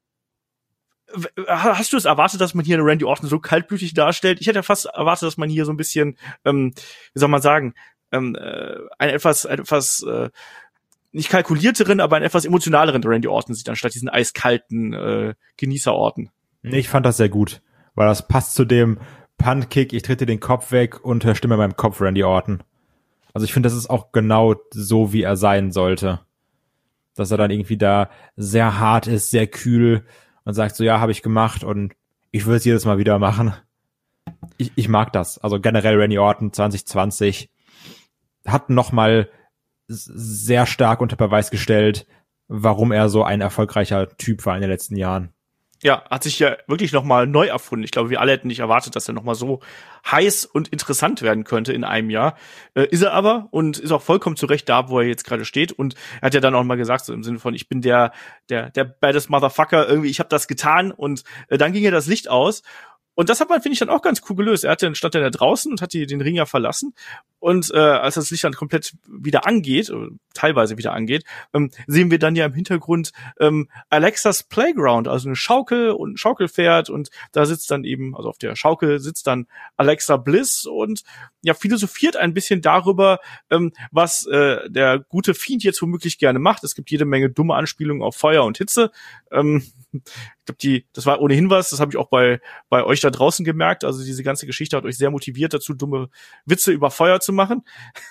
hast du es erwartet, dass man hier eine Randy Orton so kaltblütig darstellt? Ich hätte ja fast erwartet, dass man hier so ein bisschen, ähm, wie soll man sagen, ähm, äh, einen etwas, einen etwas äh, nicht kalkulierteren, aber einen etwas emotionaleren Randy Orton sieht, anstatt diesen eiskalten äh, Genießer-Orton. Ich fand das sehr gut, weil das passt zu dem Punt-Kick, ich trete den Kopf weg und stimme meinem Kopf Randy Orton. Also ich finde, das ist auch genau so, wie er sein sollte. Dass er dann irgendwie da sehr hart ist, sehr kühl und sagt so, ja, habe ich gemacht und ich will es jedes Mal wieder machen. Ich, ich mag das. Also generell Randy Orton zwanzig zwanzig hat nochmal sehr stark unter Beweis gestellt, warum er so ein erfolgreicher Typ war in den letzten Jahren. Ja, hat sich ja wirklich nochmal neu erfunden. Ich glaube, wir alle hätten nicht erwartet, dass er nochmal so heiß und interessant werden könnte in einem Jahr. Äh, ist er aber und ist auch vollkommen zu Recht da, wo er jetzt gerade steht. Und er hat ja dann auch mal gesagt, so im Sinne von, ich bin der der der baddest Motherfucker, irgendwie, ich habe das getan. Und äh, dann ging ja das Licht aus. Und das hat man, finde ich, dann auch ganz cool gelöst. Er hat dann, stand dann da draußen und hat die, den Ring ja verlassen. Und äh, als das Licht dann komplett wieder angeht, oder teilweise wieder angeht, ähm, sehen wir dann ja im Hintergrund ähm, Alexas Playground, also eine Schaukel und ein Schaukelpferd. Und da sitzt dann eben, also auf der Schaukel sitzt dann Alexa Bliss und ja, philosophiert ein bisschen darüber, ähm, was äh, der gute Fiend jetzt womöglich gerne macht. Es gibt jede Menge dumme Anspielungen auf Feuer und Hitze. Ähm, ich glaube, die, das war ohnehin was, das habe ich auch bei bei euch da draußen gemerkt. Also diese ganze Geschichte hat euch sehr motiviert dazu, dumme Witze über Feuer zu machen.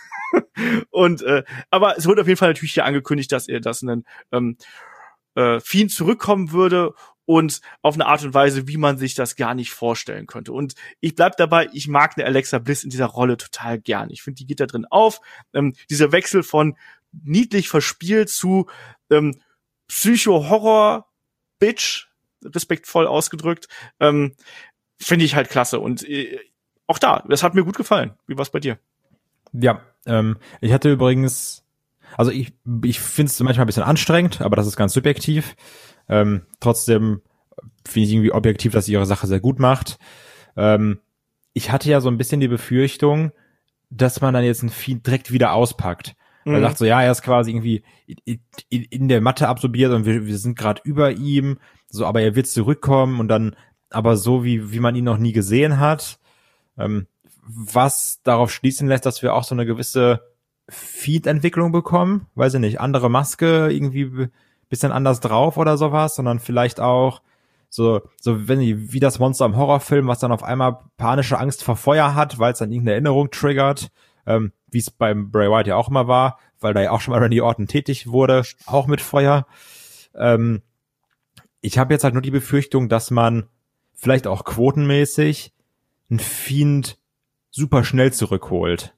Und äh, aber es wurde auf jeden Fall natürlich hier angekündigt, dass er das einen ähm, äh, Fiend zurückkommen würde und auf eine Art und Weise, wie man sich das gar nicht vorstellen könnte. Und ich bleib dabei, ich mag eine Alexa Bliss in dieser Rolle total gern. Ich finde, die geht da drin auf. Ähm, dieser Wechsel von niedlich verspielt zu ähm, Psycho-Horror Bitch, respektvoll ausgedrückt, ähm, finde ich halt klasse. Und äh, auch da, das hat mir gut gefallen. Wie war's bei dir? Ja, ähm, ich hatte übrigens, also ich ich finde es manchmal ein bisschen anstrengend, aber das ist ganz subjektiv. Ähm, trotzdem finde ich irgendwie objektiv, dass sie ihre Sache sehr gut macht. Ähm, ich hatte ja so ein bisschen die Befürchtung, dass man dann jetzt ein Fiend direkt wieder auspackt. Mhm. Er sagt so, ja, er ist quasi irgendwie in, in, in der Matte absorbiert und wir, wir sind gerade über ihm, so, aber er wird zurückkommen und dann, aber so wie wie man ihn noch nie gesehen hat, ähm, was darauf schließen lässt, dass wir auch so eine gewisse Feed-Entwicklung bekommen, weiß ich nicht, andere Maske, irgendwie bisschen anders drauf oder sowas, sondern vielleicht auch so, so wenn wie das Monster im Horrorfilm, was dann auf einmal panische Angst vor Feuer hat, weil es dann irgendeine Erinnerung triggert, ähm, wie es beim Bray Wyatt ja auch immer war, weil da ja auch schon mal Randy Orton tätig wurde, auch mit Feuer. Ähm, ich habe jetzt halt nur die Befürchtung, dass man vielleicht auch quotenmäßig ein Fiend super schnell zurückholt.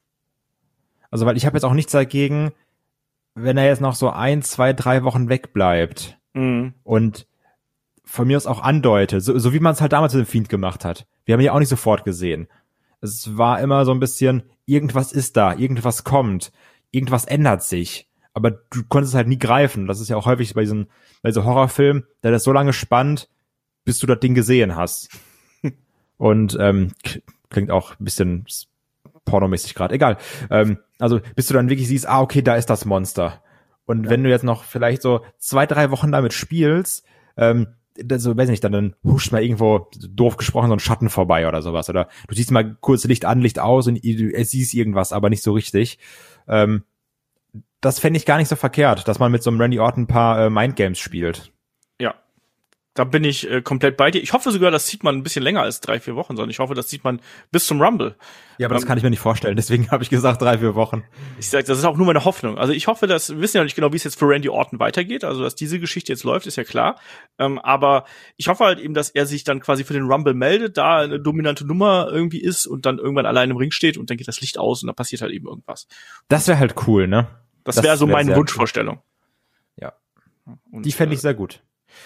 Also, weil ich habe jetzt auch nichts dagegen, wenn er jetzt noch so ein, zwei, drei Wochen wegbleibt mhm. und von mir aus auch andeutet, so, so wie man es halt damals mit dem Fiend gemacht hat. Wir haben ihn ja auch nicht sofort gesehen. Es war immer so ein bisschen, irgendwas ist da, irgendwas kommt, irgendwas ändert sich, aber du konntest es halt nie greifen. Das ist ja auch häufig bei diesen, bei so Horrorfilmen, der ist so lange spannend, bis du das Ding gesehen hast. Und ähm, klingt auch ein bisschen pornomäßig gerade, egal. Ähm, also bis du dann wirklich siehst, ah, okay, da ist das Monster. Und ja. wenn du jetzt noch vielleicht so zwei, drei Wochen damit spielst, ähm, so, weiß nicht, dann, dann huscht mal irgendwo, doof gesprochen, so ein Schatten vorbei oder sowas. Oder du siehst mal kurz Licht an, Licht aus und du siehst irgendwas, aber nicht so richtig. Ähm, das fände ich gar nicht so verkehrt, dass man mit so einem Randy Orton ein paar äh, Mindgames spielt. Ja. Da bin ich äh, komplett bei dir. Ich hoffe sogar, das sieht man ein bisschen länger als drei, vier Wochen, sondern ich hoffe, das sieht man bis zum Rumble. Ja, aber ähm, das kann ich mir nicht vorstellen. Deswegen habe ich gesagt drei, vier Wochen. Ich sag, das ist auch nur meine Hoffnung. Also ich hoffe, dass wir wissen ja nicht genau, wie es jetzt für Randy Orton weitergeht. Also dass diese Geschichte jetzt läuft, ist ja klar. Ähm, aber ich hoffe halt eben, dass er sich dann quasi für den Rumble meldet, da eine dominante Nummer irgendwie ist und dann irgendwann allein im Ring steht und dann geht das Licht aus und dann passiert halt eben irgendwas. Das wäre halt cool, ne? Das, das wäre so wär meine Wunschvorstellung. Cool. Ja. Und, die fände ich sehr gut.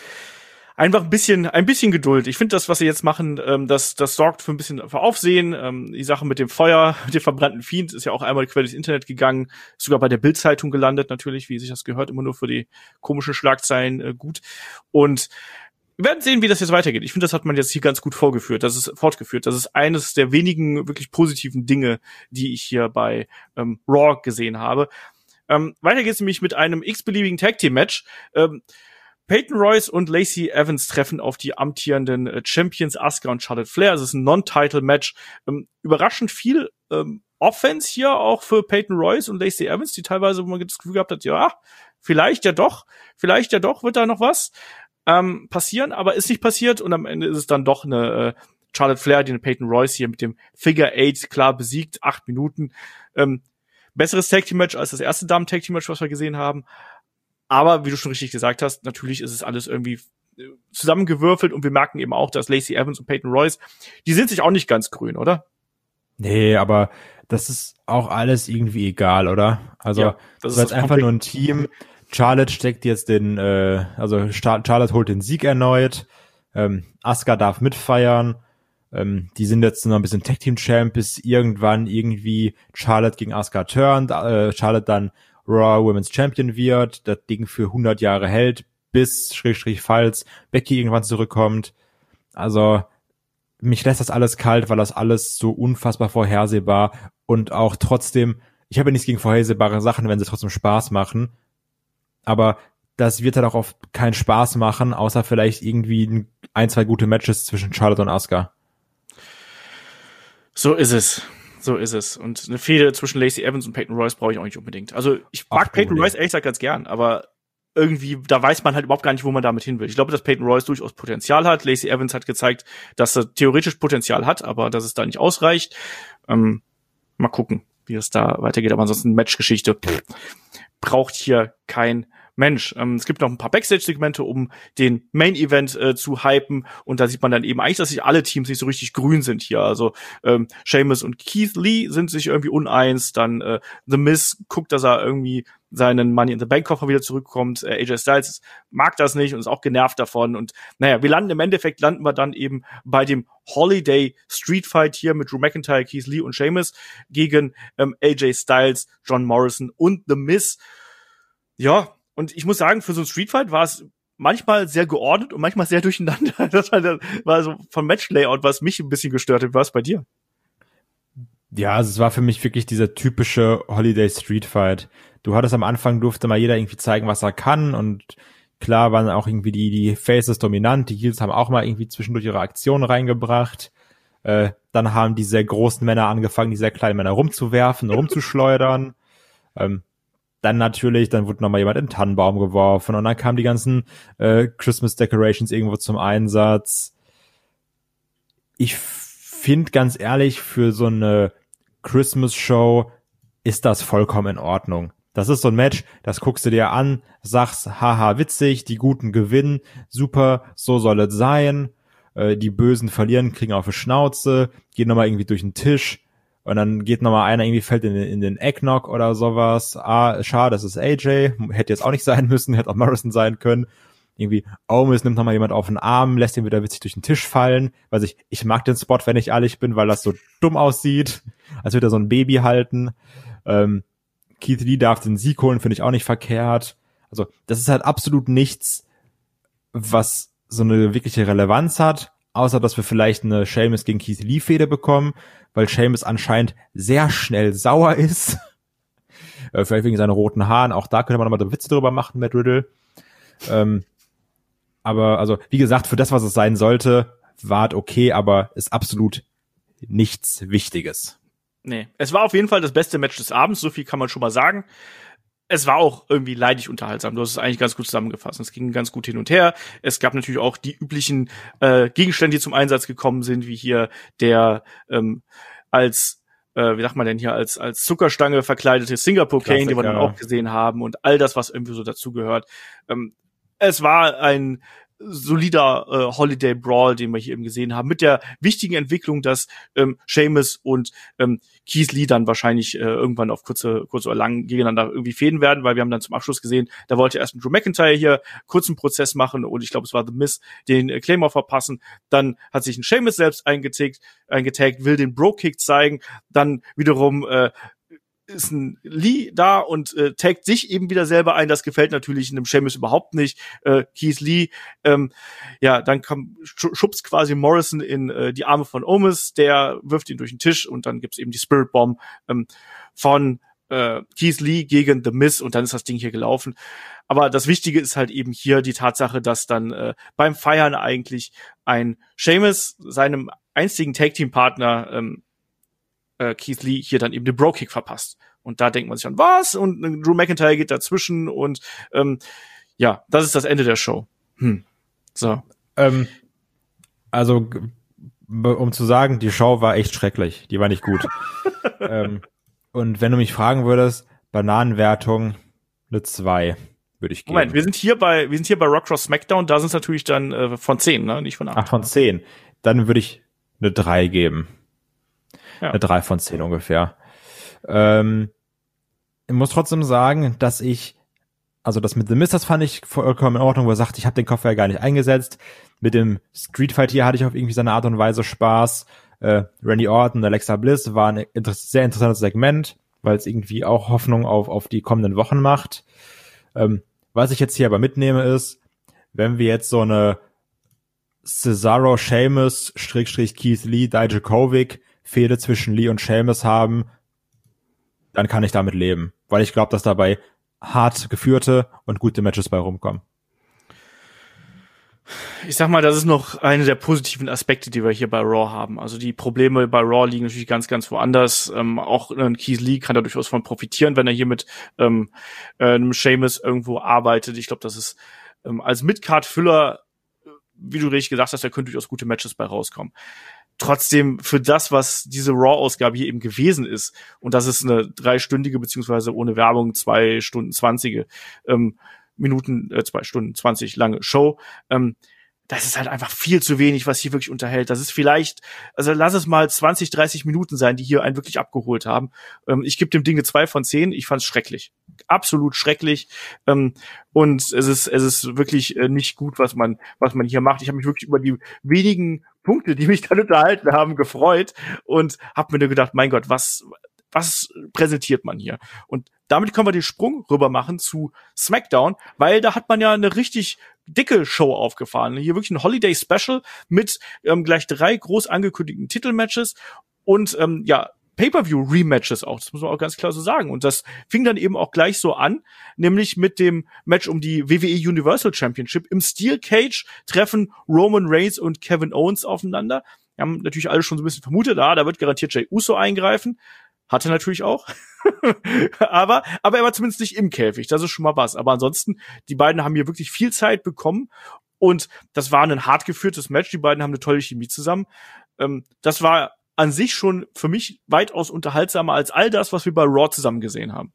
Einfach ein bisschen, ein bisschen Geduld. Ich finde das, was sie jetzt machen, ähm, das, das sorgt für ein bisschen für Aufsehen. Ähm, die Sache mit dem Feuer, mit dem verbrannten Fiend ist ja auch einmal quer durchs Internet gegangen, ist sogar bei der Bild-Zeitung gelandet, natürlich, wie sich das gehört, immer nur für die komischen Schlagzeilen äh, gut. Und wir werden sehen, wie das jetzt weitergeht. Ich finde, das hat man jetzt hier ganz gut vorgeführt. Das ist fortgeführt. Das ist eines der wenigen wirklich positiven Dinge, die ich hier bei ähm, Raw gesehen habe. Ähm, weiter geht's nämlich mit einem x-beliebigen Tag-Team-Match. Ähm, Peyton Royce und Lacey Evans treffen auf die amtierenden äh, Champions Asuka und Charlotte Flair. Es ist ein Non-Title-Match. Ähm, überraschend viel ähm, Offense hier auch für Peyton Royce und Lacey Evans, die teilweise, wo man das Gefühl gehabt hat, ja, vielleicht ja doch, vielleicht ja doch wird da noch was ähm, passieren, aber ist nicht passiert und am Ende ist es dann doch eine äh, Charlotte Flair, die eine Peyton Royce hier mit dem Figure Eight klar besiegt, acht Minuten. Ähm, besseres Tag-Team-Match als das erste Damen-Tag-Team-Match, was wir gesehen haben. Aber wie du schon richtig gesagt hast, natürlich ist es alles irgendwie zusammengewürfelt und wir merken eben auch, dass Lacey Evans und Peyton Royce, die sind sich auch nicht ganz grün, oder? Nee, aber das ist auch alles irgendwie egal, oder? Also ja, das ist jetzt einfach nur ein Team. Charlotte steckt jetzt den, äh, also Charlotte holt den Sieg erneut. Ähm, Asuka darf mitfeiern. Ähm, die sind jetzt noch ein bisschen Tag-Team-Champ, bis irgendwann irgendwie Charlotte gegen Asuka turnt, äh, Charlotte dann Raw Women's Champion wird, das Ding für hundert Jahre hält, bis, Schrägstrich, falls Becky irgendwann zurückkommt. Also, mich lässt das alles kalt, weil das alles so unfassbar vorhersehbar und auch trotzdem, ich habe ja nichts gegen vorhersehbare Sachen, wenn sie trotzdem Spaß machen, aber das wird halt auch oft keinen Spaß machen, außer vielleicht irgendwie ein, zwei gute Matches zwischen Charlotte und Asuka. So ist es. So ist es. Und eine Fehde zwischen Lacey Evans und Peyton Royce brauche ich auch nicht unbedingt. Also ich mag Ach, Peyton Royce ehrlich gesagt ganz gern, aber irgendwie, da weiß man halt überhaupt gar nicht, wo man damit hin will. Ich glaube, dass Peyton Royce durchaus Potenzial hat. Lacey Evans hat gezeigt, dass er theoretisch Potenzial hat, aber dass es da nicht ausreicht. Ähm, mal gucken, wie es da weitergeht. Aber ansonsten Matchgeschichte pff, braucht hier kein Mensch. Ähm, es gibt noch ein paar Backstage-Segmente, um den Main-Event äh, zu hypen und da sieht man dann eben eigentlich, dass sich alle Teams nicht so richtig grün sind hier. Also ähm, Sheamus und Keith Lee sind sich irgendwie uneins, dann äh, The Miz guckt, dass er irgendwie seinen Money in the Bank Koffer wieder zurückkommt. Äh, A J Styles mag das nicht und ist auch genervt davon und naja, wir landen im Endeffekt, landen wir dann eben bei dem Holiday Street Fight hier mit Drew McIntyre, Keith Lee und Sheamus gegen ähm, A J Styles, John Morrison und The Miz. Ja, und ich muss sagen, für so ein Streetfight war es manchmal sehr geordnet und manchmal sehr durcheinander. Das war, das war so vom Match-Layout, was mich ein bisschen gestört hat. Was bei dir? Ja, also es war für mich wirklich dieser typische Holiday Street Fight. Du hattest am Anfang, durfte mal jeder irgendwie zeigen, was er kann, und klar waren auch irgendwie die, die Faces dominant, die Heels haben auch mal irgendwie zwischendurch ihre Aktionen reingebracht. Äh, dann haben die sehr großen Männer angefangen, die sehr kleinen Männer rumzuwerfen, rumzuschleudern. Ähm, dann natürlich, dann wurde nochmal jemand in den Tannenbaum geworfen und dann kamen die ganzen äh, Christmas Decorations irgendwo zum Einsatz. Ich finde ganz ehrlich, für so eine Christmas Show ist das vollkommen in Ordnung. Das ist so ein Match, das guckst du dir an, sagst, haha, witzig, die Guten gewinnen, super, so soll es sein. Äh, die Bösen verlieren, kriegen auf die Schnauze, gehen nochmal irgendwie durch den Tisch und dann geht nochmal einer, irgendwie fällt in den, in den Eggnog oder sowas. Ah, schade, das ist A J, hätte jetzt auch nicht sein müssen, hätte auch Morrison sein können. Irgendwie, Omis nimmt nochmal jemand auf den Arm, lässt ihn wieder witzig durch den Tisch fallen. Weiß ich, ich mag den Spot, wenn ich ehrlich bin, weil das so dumm aussieht, als würde er so ein Baby halten. Ähm, Keith Lee darf den Sieg holen, finde ich auch nicht verkehrt. Also das ist halt absolut nichts, was so eine wirkliche Relevanz hat, außer dass wir vielleicht eine Sheamus gegen Keith Lee Fehde bekommen, weil Sheamus anscheinend sehr schnell sauer ist. äh, vielleicht wegen seinen roten Haaren, auch da könnte man nochmal Witze drüber machen, Matt Riddle. Ähm, aber also, wie gesagt, für das, was es sein sollte, war es okay, aber ist absolut nichts Wichtiges. Nee, es war auf jeden Fall das beste Match des Abends, so viel kann man schon mal sagen. Es war auch irgendwie leidig unterhaltsam. Du hast es eigentlich ganz gut zusammengefasst. Es ging ganz gut hin und her. Es gab natürlich auch die üblichen äh, Gegenstände, die zum Einsatz gekommen sind, wie hier der ähm, als äh, wie sagt man denn hier, als als Zuckerstange verkleidete Singapore Cane, den wir dann auch gesehen haben, und all das, was irgendwie so dazugehört. Ähm, es war ein solider äh, Holiday Brawl, den wir hier eben gesehen haben, mit der wichtigen Entwicklung, dass ähm, Sheamus und ähm, Keith Lee dann wahrscheinlich äh, irgendwann auf kurze, kurz oder lang gegeneinander irgendwie fäden werden, weil wir haben dann zum Abschluss gesehen, da wollte erst ein Drew McIntyre hier kurzen Prozess machen und ich glaube, es war The Miz, den äh, Claymore verpassen. Dann hat sich ein Sheamus selbst eingetaggt, eingetaggt, will den Bro-Kick zeigen, dann wiederum äh, ist ein Lee da und äh, taggt sich eben wieder selber ein. Das gefällt natürlich einem Sheamus überhaupt nicht. Äh, Keith Lee, ähm, ja, dann kam, schubst quasi Morrison in äh, die Arme von Omis, der wirft ihn durch den Tisch und dann gibt's eben die Spirit Bomb ähm, von äh, Keith Lee gegen The Miz und dann ist das Ding hier gelaufen. Aber das Wichtige ist halt eben hier die Tatsache, dass dann äh, beim Feiern eigentlich ein Sheamus seinem einzigen Tag-Team-Partner ähm, Keith Lee hier dann eben den Bro-Kick verpasst. Und da denkt man sich dann, was? Und Drew McIntyre geht dazwischen und ähm, ja, das ist das Ende der Show. Hm. So. Ähm, also, um zu sagen, die Show war echt schrecklich. Die war nicht gut. ähm, und wenn du mich fragen würdest, Bananenwertung eine zwei würde ich geben. Moment, wir sind hier bei wir sind hier bei Raw Cross SmackDown, da sind es natürlich dann äh, von zehn, ne? Nicht von acht. Ach, von zehn. Dann würde ich eine drei geben. Ja. Eine drei von zehn ungefähr. Ähm, ich muss trotzdem sagen, dass ich, also das mit The Miz, das fand ich vollkommen in Ordnung, wo er sagt, ich habe den Koffer ja gar nicht eingesetzt. Mit dem Street Fight hier hatte ich auf irgendwie seine Art und Weise Spaß. Äh, Randy Orton und Alexa Bliss war ein inter- sehr interessantes Segment, weil es irgendwie auch Hoffnung auf, auf die kommenden Wochen macht. Ähm, was ich jetzt hier aber mitnehme ist, wenn wir jetzt so eine Cesaro, Sheamus, Schrägstrich Keith Lee, Dijakovic Fehde zwischen Lee und Sheamus haben, dann kann ich damit leben. Weil ich glaube, dass dabei hart geführte und gute Matches bei rumkommen. Ich sag mal, das ist noch eine der positiven Aspekte, die wir hier bei Raw haben. Also die Probleme bei Raw liegen natürlich ganz, ganz woanders. Ähm, auch ein Keith Lee kann da durchaus von profitieren, wenn er hier mit ähm, äh, einem Sheamus irgendwo arbeitet. Ich glaube, das ist ähm, als Mid-Card-Füller, wie du richtig gesagt hast, da können durchaus gute Matches bei rauskommen. Trotzdem für das, was diese Raw-Ausgabe hier eben gewesen ist, und das ist eine dreistündige, beziehungsweise ohne Werbung zwei Stunden zwanzige ähm, Minuten, äh, zwei Stunden zwanzig lange Show, ähm, das ist halt einfach viel zu wenig, was hier wirklich unterhält. Das ist vielleicht, also lass es mal zwanzig, dreißig Minuten sein, die hier einen wirklich abgeholt haben. Ähm, ich gebe dem Ding eine zwei von zehn. Ich fand's schrecklich. Absolut schrecklich. Ähm, und es ist, es ist wirklich äh, nicht gut, was man, was man hier macht. Ich habe mich wirklich über die wenigen Punkte, die mich dann unterhalten haben, gefreut und habe mir nur gedacht, mein Gott, was, was präsentiert man hier? Und damit können wir den Sprung rüber machen zu SmackDown, weil da hat man ja eine richtig dicke Show aufgefahren. Hier wirklich ein Holiday Special mit ähm, gleich drei groß angekündigten Titelmatches und ähm, ja, Pay-Per-View-Rematches auch, das muss man auch ganz klar so sagen. Und das fing dann eben auch gleich so an, nämlich mit dem Match um die W W E Universal Championship. Im Steel Cage treffen Roman Reigns und Kevin Owens aufeinander. Wir haben natürlich alle schon so ein bisschen vermutet, ah, da wird garantiert Jey Uso eingreifen. Hatte natürlich auch. aber, aber er war zumindest nicht im Käfig, das ist schon mal was. Aber ansonsten, die beiden haben hier wirklich viel Zeit bekommen. Und das war ein hart geführtes Match. Die beiden haben eine tolle Chemie zusammen. Ähm, das war an sich schon für mich weitaus unterhaltsamer als all das, was wir bei Raw zusammen gesehen haben.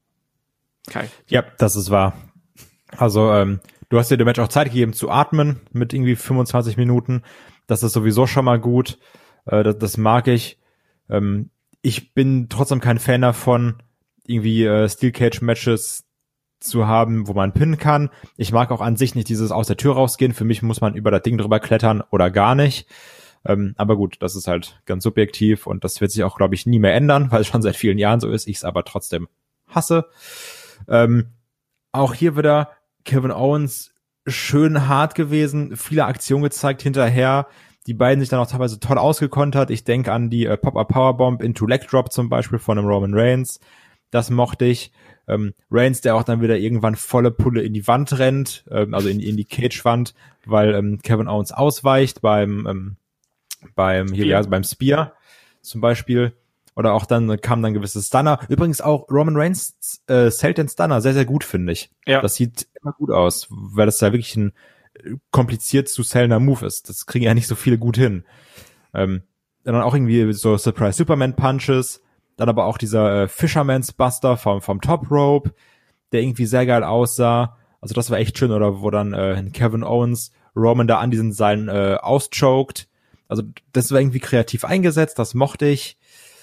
Kai. Ja, das ist wahr. Also, ähm, du hast dir dem Match auch Zeit gegeben zu atmen mit irgendwie fünfundzwanzig Minuten. Das ist sowieso schon mal gut. Äh, das, das mag ich. Ähm, ich bin trotzdem kein Fan davon, irgendwie äh, Steel Cage Matches zu haben, wo man pinnen kann. Ich mag auch an sich nicht dieses aus der Tür rausgehen. Für mich muss man über das Ding drüber klettern oder gar nicht. Ähm, aber gut, das ist halt ganz subjektiv und das wird sich auch, glaube ich, nie mehr ändern, weil es schon seit vielen Jahren so ist, ich es aber trotzdem hasse. Ähm, auch hier wieder Kevin Owens schön hart gewesen, viele Aktionen gezeigt hinterher, die beiden sich dann auch teilweise toll ausgekontert. Ich denke an die äh, Pop-Up Powerbomb into Leg Drop zum Beispiel von einem Roman Reigns, das mochte ich. Ähm, Reigns, der auch dann wieder irgendwann volle Pulle in die Wand rennt, ähm, also in, in die Cage-Wand, weil ähm, Kevin Owens ausweicht beim ähm, beim hier ja, also beim Spear zum Beispiel, oder auch dann kam dann gewisse Stunner. Übrigens auch Roman Reigns äh, zählt den Stunner sehr, sehr gut, finde ich. Ja. Das sieht immer gut aus, weil das ja wirklich ein kompliziert zu sellender Move ist. Das kriegen ja nicht so viele gut hin. Ähm, dann auch irgendwie so Surprise Superman Punches, dann aber auch dieser äh, Fisherman's Buster vom vom Top Rope, der irgendwie sehr geil aussah. Also das war echt schön, oder wo dann äh, Kevin Owens Roman da an diesen Seilen äh, auschoked. Also das war irgendwie kreativ eingesetzt, das mochte ich.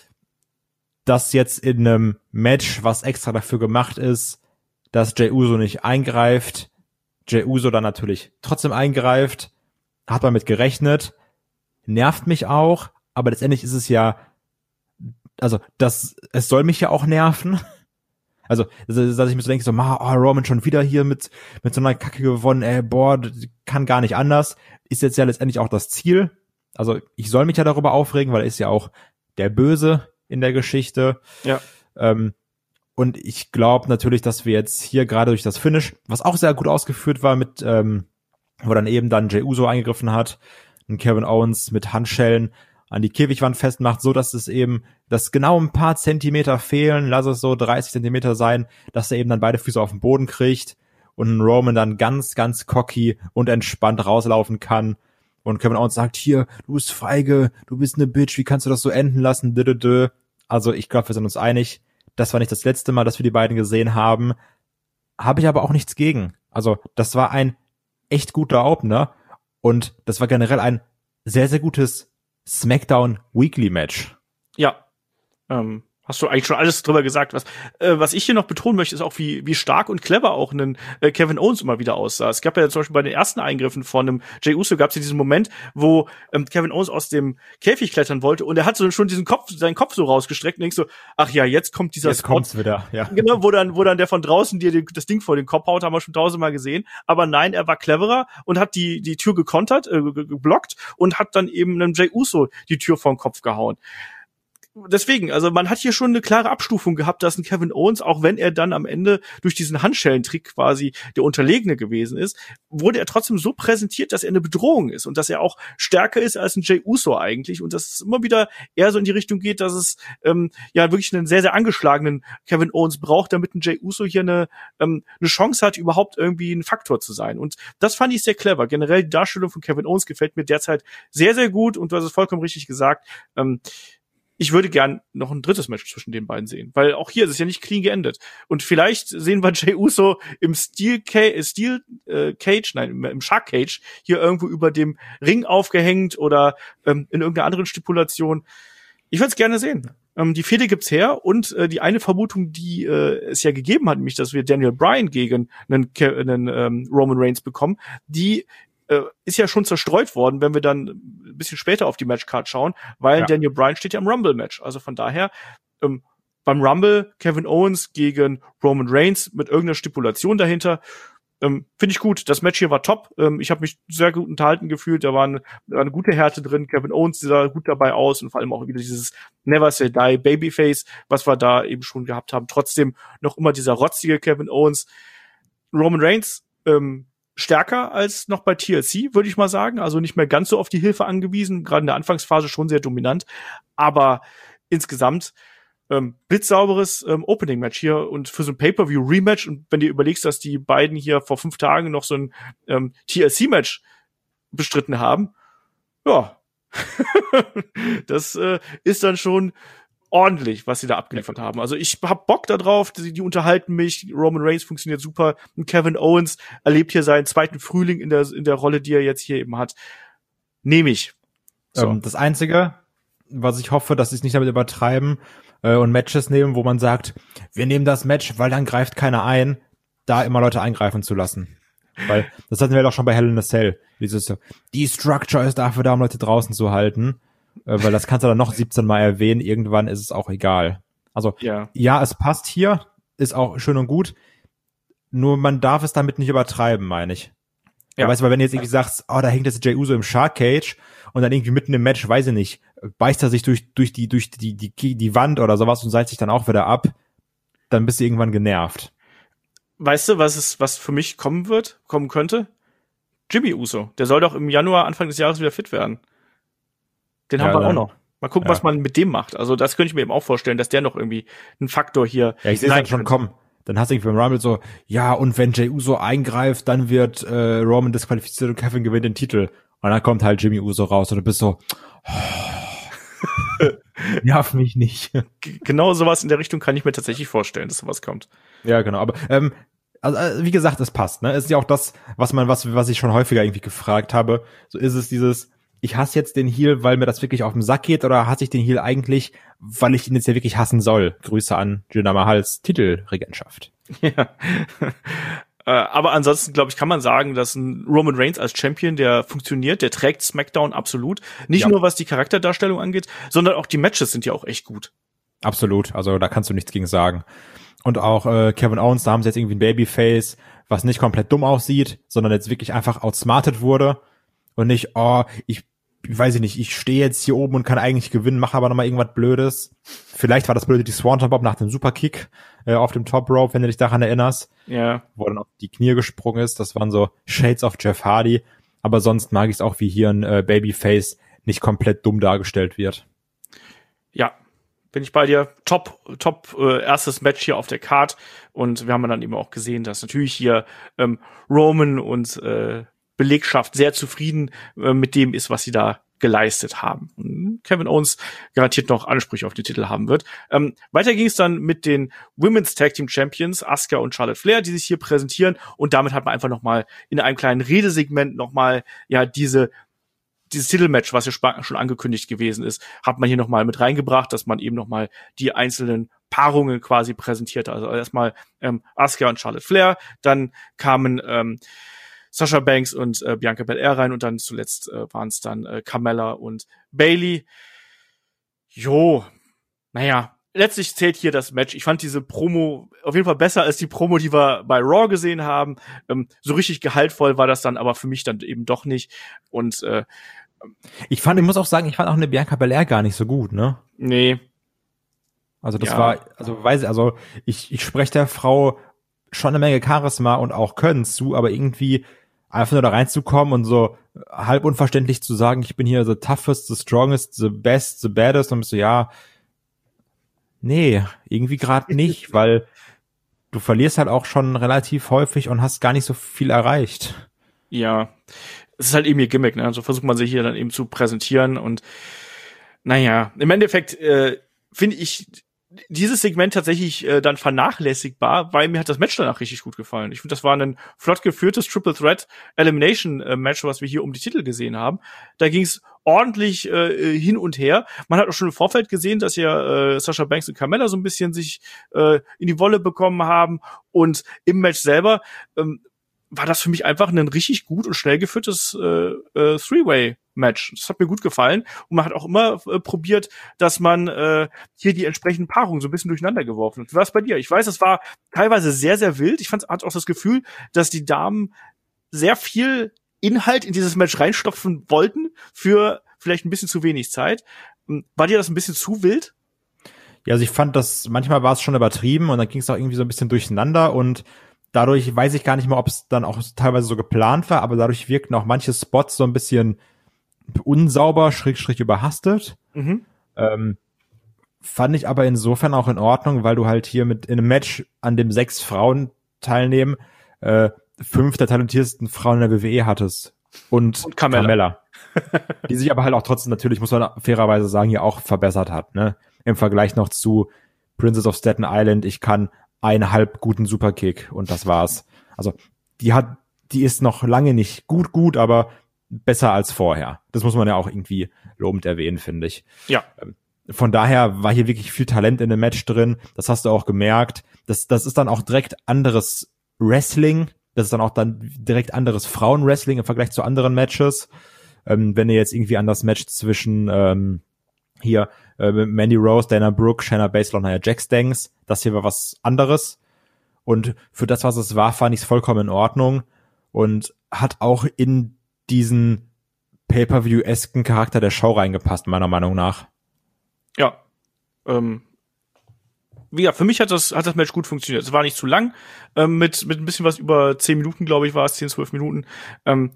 Das jetzt in einem Match, was extra dafür gemacht ist, dass Jey Uso nicht eingreift, Jey Uso dann natürlich trotzdem eingreift, hat man mit gerechnet, nervt mich auch, aber letztendlich ist es ja, also das, es soll mich ja auch nerven. Also, dass ich mir so denke, so, ma, oh, Roman schon wieder hier mit mit so einer Kacke gewonnen, ey, boah, kann gar nicht anders, ist jetzt ja letztendlich auch das Ziel. Also ich soll mich ja darüber aufregen, weil er ist ja auch der Böse in der Geschichte. Ja. Ähm, und ich glaube natürlich, dass wir jetzt hier gerade durch das Finish, was auch sehr gut ausgeführt war, mit ähm, wo dann eben dann Jey Uso eingegriffen hat und Kevin Owens mit Handschellen an die Käfigwand festmacht, so dass es eben, dass genau ein paar Zentimeter fehlen, lass es so dreißig Zentimeter sein, dass er eben dann beide Füße auf den Boden kriegt und Roman dann ganz, ganz cocky und entspannt rauslaufen kann. Und Kevin Owens sagt, hier, du bist feige, du bist eine Bitch, wie kannst du das so enden lassen? Dö, dö, dö. Also ich glaube, wir sind uns einig. Das war nicht das letzte Mal, dass wir die beiden gesehen haben. Habe ich aber auch nichts gegen. Also das war ein echt guter Opener. Und das war generell ein sehr, sehr gutes SmackDown Weekly Match. Ja, ähm, hast du eigentlich schon alles drüber gesagt. Was äh, was ich hier noch betonen möchte, ist auch, wie wie stark und clever auch ein äh, Kevin Owens immer wieder aussah. Es gab ja zum Beispiel bei den ersten Eingriffen von einem Jey Uso, gab es ja diesen Moment, wo ähm, Kevin Owens aus dem Käfig klettern wollte und er hat so schon diesen Kopf, seinen Kopf so rausgestreckt und denkst so, ach ja, jetzt kommt dieser Jetzt Spot. kommt's wieder, ja. Genau, wo dann wo dann der von draußen dir den, das Ding vor den Kopf haut, haben wir schon tausendmal gesehen. Aber nein, er war cleverer und hat die die Tür gekontert, äh, geblockt und hat dann eben einem Jey Uso die Tür vor den Kopf gehauen. Deswegen, also man hat hier schon eine klare Abstufung gehabt, dass ein Kevin Owens, auch wenn er dann am Ende durch diesen Handschellentrick quasi der Unterlegene gewesen ist, wurde er trotzdem so präsentiert, dass er eine Bedrohung ist und dass er auch stärker ist als ein Jey Uso eigentlich und dass es immer wieder eher so in die Richtung geht, dass es ähm, ja wirklich einen sehr, sehr angeschlagenen Kevin Owens braucht, damit ein Jey Uso hier eine, ähm, eine Chance hat, überhaupt irgendwie ein Faktor zu sein. Und das fand ich sehr clever. Generell die Darstellung von Kevin Owens gefällt mir derzeit sehr, sehr gut und du hast es vollkommen richtig gesagt, ähm, ich würde gern noch ein drittes Match zwischen den beiden sehen, weil auch hier ist es ja nicht clean geendet. Und vielleicht sehen wir Jey Uso im Steel, Ca- Steel äh, Cage, nein, im, im Shark Cage, hier irgendwo über dem Ring aufgehängt oder ähm, in irgendeiner anderen Stipulation. Ich würde es gerne sehen. Ähm, die Fehde gibt's her und äh, die eine Vermutung, die äh, es ja gegeben hat, nämlich, dass wir Daniel Bryan gegen einen, einen ähm, Roman Reigns bekommen, die äh, ist ja schon zerstreut worden, wenn wir dann ein bisschen später auf die Matchcard schauen, weil ja. Daniel Bryan steht ja im Rumble-Match. Also von daher, ähm, beim Rumble Kevin Owens gegen Roman Reigns mit irgendeiner Stipulation dahinter. Ähm, Finde ich gut. Das Match hier war top. Ähm, ich habe mich sehr gut unterhalten gefühlt. Da war eine, war eine gute Härte drin. Kevin Owens sah gut dabei aus und vor allem auch wieder dieses Never Say Die Babyface, was wir da eben schon gehabt haben. Trotzdem noch immer dieser rotzige Kevin Owens. Roman Reigns ähm, stärker als noch bei T L C, würde ich mal sagen. Also nicht mehr ganz so auf die Hilfe angewiesen. Gerade in der Anfangsphase schon sehr dominant. Aber insgesamt Ähm, blitzsauberes ähm, Opening-Match hier und für so ein Pay-Per-View-Rematch, und wenn du überlegst, dass die beiden hier vor fünf Tagen noch so ein ähm, T L C-Match bestritten haben, ja, das äh, ist dann schon ordentlich, was sie da abgeliefert haben. Also ich hab Bock da drauf, die, die unterhalten mich, Roman Reigns funktioniert super, und Kevin Owens erlebt hier seinen zweiten Frühling in der in der Rolle, die er jetzt hier eben hat. Nehme ich. So. Ähm, das Einzige, was ich hoffe, dass sie es nicht damit übertreiben äh, und Matches nehmen, wo man sagt, wir nehmen das Match, weil dann greift keiner ein, da immer Leute eingreifen zu lassen. Weil, das hatten wir doch schon bei Hell in a Cell. Dieses, die Structure ist dafür da, um Leute draußen zu halten, äh, weil das kannst du dann noch siebzehn Mal erwähnen, irgendwann ist es auch egal. Also, ja. ja, es passt hier, ist auch schön und gut, nur man darf es damit nicht übertreiben, meine ich. Ja. Weißt du, weil wenn du jetzt irgendwie sagst, oh, da hängt jetzt Jey Uso im Shark Cage und dann irgendwie mitten im Match, weiß ich nicht, beißt er sich durch durch die durch die die die Wand oder sowas und seilt sich dann auch wieder ab, dann bist du irgendwann genervt. Weißt du, was es was für mich kommen wird, kommen könnte? Jimmy Uso, der soll doch im Januar, Anfang des Jahres wieder fit werden. Den ja, haben wir dann auch noch. Mal gucken, ja. was man mit dem macht. Also das könnte ich mir eben auch vorstellen, dass der noch irgendwie ein Faktor hier. Ja, ich sehe es schon kommen. Dann hast du irgendwie beim Rumble so, ja, und wenn Jey Uso eingreift, dann wird äh, Roman disqualifiziert und Kevin gewinnt den Titel. Und dann kommt halt Jimmy Uso raus und du bist so, oh, nerv mich nicht. Genau sowas in der Richtung kann ich mir tatsächlich vorstellen, dass sowas kommt. Ja, genau. Aber ähm, also, wie gesagt, es passt. Ne, es ist ja auch das, was man, was, was ich schon häufiger irgendwie gefragt habe. So ist es dieses, ich hasse jetzt den Heel, weil mir das wirklich auf den Sack geht, oder hasse ich den Heel eigentlich, weil ich ihn jetzt ja wirklich hassen soll? Grüße an Jinder Mahals Titelregentschaft. Ja. Aber ansonsten, glaube ich, kann man sagen, dass ein Roman Reigns als Champion, der funktioniert, der trägt SmackDown absolut. Nicht ja. nur, was die Charakterdarstellung angeht, sondern auch die Matches sind ja auch echt gut. Absolut, also da kannst du nichts gegen sagen. Und auch äh, Kevin Owens, da haben sie jetzt irgendwie ein Babyface, was nicht komplett dumm aussieht, sondern jetzt wirklich einfach outsmartet wurde. Und nicht, oh, ich weiß ich nicht, ich stehe jetzt hier oben und kann eigentlich gewinnen, mache aber nochmal irgendwas Blödes. Vielleicht war das Blöde die Swanton Bomb nach dem Superkick äh, auf dem Top Rope, wenn du dich daran erinnerst. Ja. Wo er dann auf die Knie gesprungen ist. Das waren so Shades of Jeff Hardy. Aber sonst mag ich es auch, wie hier ein äh, Babyface nicht komplett dumm dargestellt wird. Ja, bin ich bei dir. Top, top äh, erstes Match hier auf der Card. Und wir haben dann eben auch gesehen, dass natürlich hier ähm, Roman und äh, Belegschaft sehr zufrieden äh, mit dem ist, was sie da geleistet haben. Und Kevin Owens garantiert noch Ansprüche auf den Titel haben wird. Ähm, weiter ging es dann mit den Women's Tag Team Champions Asuka und Charlotte Flair, die sich hier präsentieren, und damit hat man einfach noch mal in einem kleinen Redesegment noch mal ja diese dieses Titelmatch, was ja schon angekündigt gewesen ist, hat man hier noch mal mit reingebracht, dass man eben noch mal die einzelnen Paarungen quasi präsentiert. Also erstmal ähm, Asuka und Charlotte Flair, dann kamen ähm, Sasha Banks und äh, Bianca Belair rein und dann zuletzt äh, waren es dann äh, Carmella und Bayley. Jo, naja, letztlich zählt hier das Match. Ich fand diese Promo auf jeden Fall besser als die Promo, die wir bei Raw gesehen haben. Ähm, so richtig gehaltvoll war das dann aber für mich dann eben doch nicht. Und äh, ich fand, ich muss auch sagen, ich fand auch eine Bianca Belair gar nicht so gut, ne? Nee. Also das ja. war, also weiß ich, also ich, ich spreche der Frau schon eine Menge Charisma und auch Können zu, aber irgendwie einfach nur da reinzukommen und so halb unverständlich zu sagen, ich bin hier the toughest, the strongest, the best, the baddest, und bist so, ja, nee, irgendwie gerade nicht, weil du verlierst halt auch schon relativ häufig und hast gar nicht so viel erreicht. Ja, es ist halt eben ihr Gimmick, ne? So versucht man sich hier dann eben zu präsentieren und naja, im Endeffekt äh, finde ich dieses Segment tatsächlich äh, dann vernachlässigbar, weil mir hat das Match danach richtig gut gefallen. Ich finde, das war ein flott geführtes Triple Threat Elimination äh, Match, was wir hier um die Titel gesehen haben. Da ging es ordentlich äh, hin und her. Man hat auch schon im Vorfeld gesehen, dass ja äh, Sasha Banks und Carmella so ein bisschen sich äh, in die Wolle bekommen haben, und im Match selber ähm, war das für mich einfach ein richtig gut und schnell geführtes äh, äh, Three-Way Match. Das hat mir gut gefallen. Und man hat auch immer äh, probiert, dass man äh, hier die entsprechenden Paarungen so ein bisschen durcheinander geworfen hat. Wie war es bei dir? Ich weiß, es war teilweise sehr, sehr wild. Ich fand, hatte auch das Gefühl, dass die Damen sehr viel Inhalt in dieses Match reinstopfen wollten für vielleicht ein bisschen zu wenig Zeit. War dir das ein bisschen zu wild? Ja, also ich fand, dass manchmal war es schon übertrieben und dann ging es auch irgendwie so ein bisschen durcheinander und dadurch weiß ich gar nicht mehr, ob es dann auch teilweise so geplant war, aber dadurch wirkten auch manche Spots so ein bisschen unsauber, schrägstrich überhastet. Mhm. Ähm, fand ich aber insofern auch in Ordnung, weil du halt hier mit in einem Match, an dem sechs Frauen teilnehmen, äh, fünf der talentiertesten Frauen in der W W E hattest. Und, und Carmella. Carmella. Die sich aber halt auch trotzdem natürlich, muss man fairerweise sagen, hier auch verbessert hat, ne? Im Vergleich noch zu Princess of Staten Island, ich kann einen halb guten Superkick und das war's. Also, die hat, die ist noch lange nicht gut, gut, aber besser als vorher. Das muss man ja auch irgendwie lobend erwähnen, finde ich. Ja. Von daher war hier wirklich viel Talent in dem Match drin. Das hast du auch gemerkt. Das, das ist dann auch direkt anderes Wrestling. Das ist dann auch dann direkt anderes Frauenwrestling im Vergleich zu anderen Matches. Ähm, wenn ihr jetzt irgendwie an das Match zwischen ähm, hier äh, Mandy Rose, Dana Brooke, Shayna Baszler und Nia Jax denkst, das hier war was anderes. Und für das, was es war, fand ich es vollkommen in Ordnung und hat auch in diesen Pay-Per-View-esken Charakter der Show reingepasst, meiner Meinung nach. Ja. Ähm, ja, für mich hat das, hat das Match gut funktioniert. Es war nicht zu lang, ähm, mit, mit ein bisschen was über zehn Minuten, glaube ich, war es, zehn, zwölf Minuten. Ähm,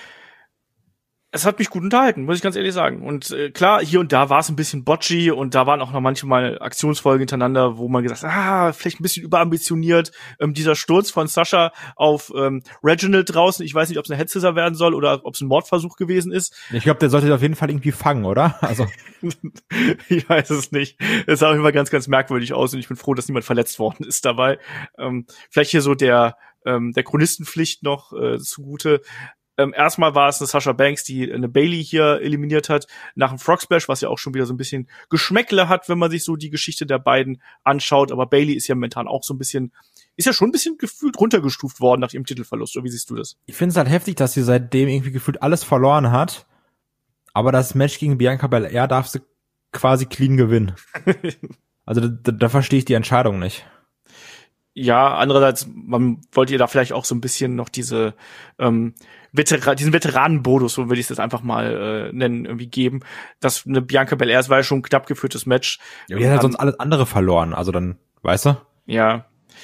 Es hat mich gut unterhalten, muss ich ganz ehrlich sagen. Und äh, klar, hier und da war es ein bisschen botchy und da waren auch noch manchmal Aktionsfolgen hintereinander, wo man gesagt hat, ah, vielleicht ein bisschen überambitioniert. Ähm, dieser Sturz von Sascha auf ähm, Reginald draußen, ich weiß nicht, ob es eine Head-Scissor werden soll oder ob es ein Mordversuch gewesen ist. Ich glaube, der sollte auf jeden Fall irgendwie fangen, oder? Also ich weiß es nicht. Es sah auch immer ganz, ganz merkwürdig aus und ich bin froh, dass niemand verletzt worden ist dabei. Ähm, vielleicht hier so der ähm, der Chronistenpflicht noch äh, zugute. Ähm, erstmal war es eine Sasha Banks, die eine Bayley hier eliminiert hat, nach dem Frog Splash, was ja auch schon wieder so ein bisschen Geschmäckle hat, wenn man sich so die Geschichte der beiden anschaut. Aber Bayley ist ja momentan auch so ein bisschen, ist ja schon ein bisschen gefühlt runtergestuft worden nach ihrem Titelverlust. Oder wie siehst du das? Ich finde es halt heftig, dass sie seitdem irgendwie gefühlt alles verloren hat. Aber das Match gegen Bianca Belair darf sie quasi clean gewinnen. Also da, da verstehe ich die Entscheidung nicht. Ja, andererseits, man wollte ihr da vielleicht auch so ein bisschen noch diese ähm, Veteran, diesen Veteranenbonus, so würde ich es jetzt einfach mal äh, nennen, irgendwie geben. Das eine Bianca Belair, es war ja schon ein knapp geführtes Match. Ja, die hat sonst alles andere verloren, also dann, weißt du? Ja.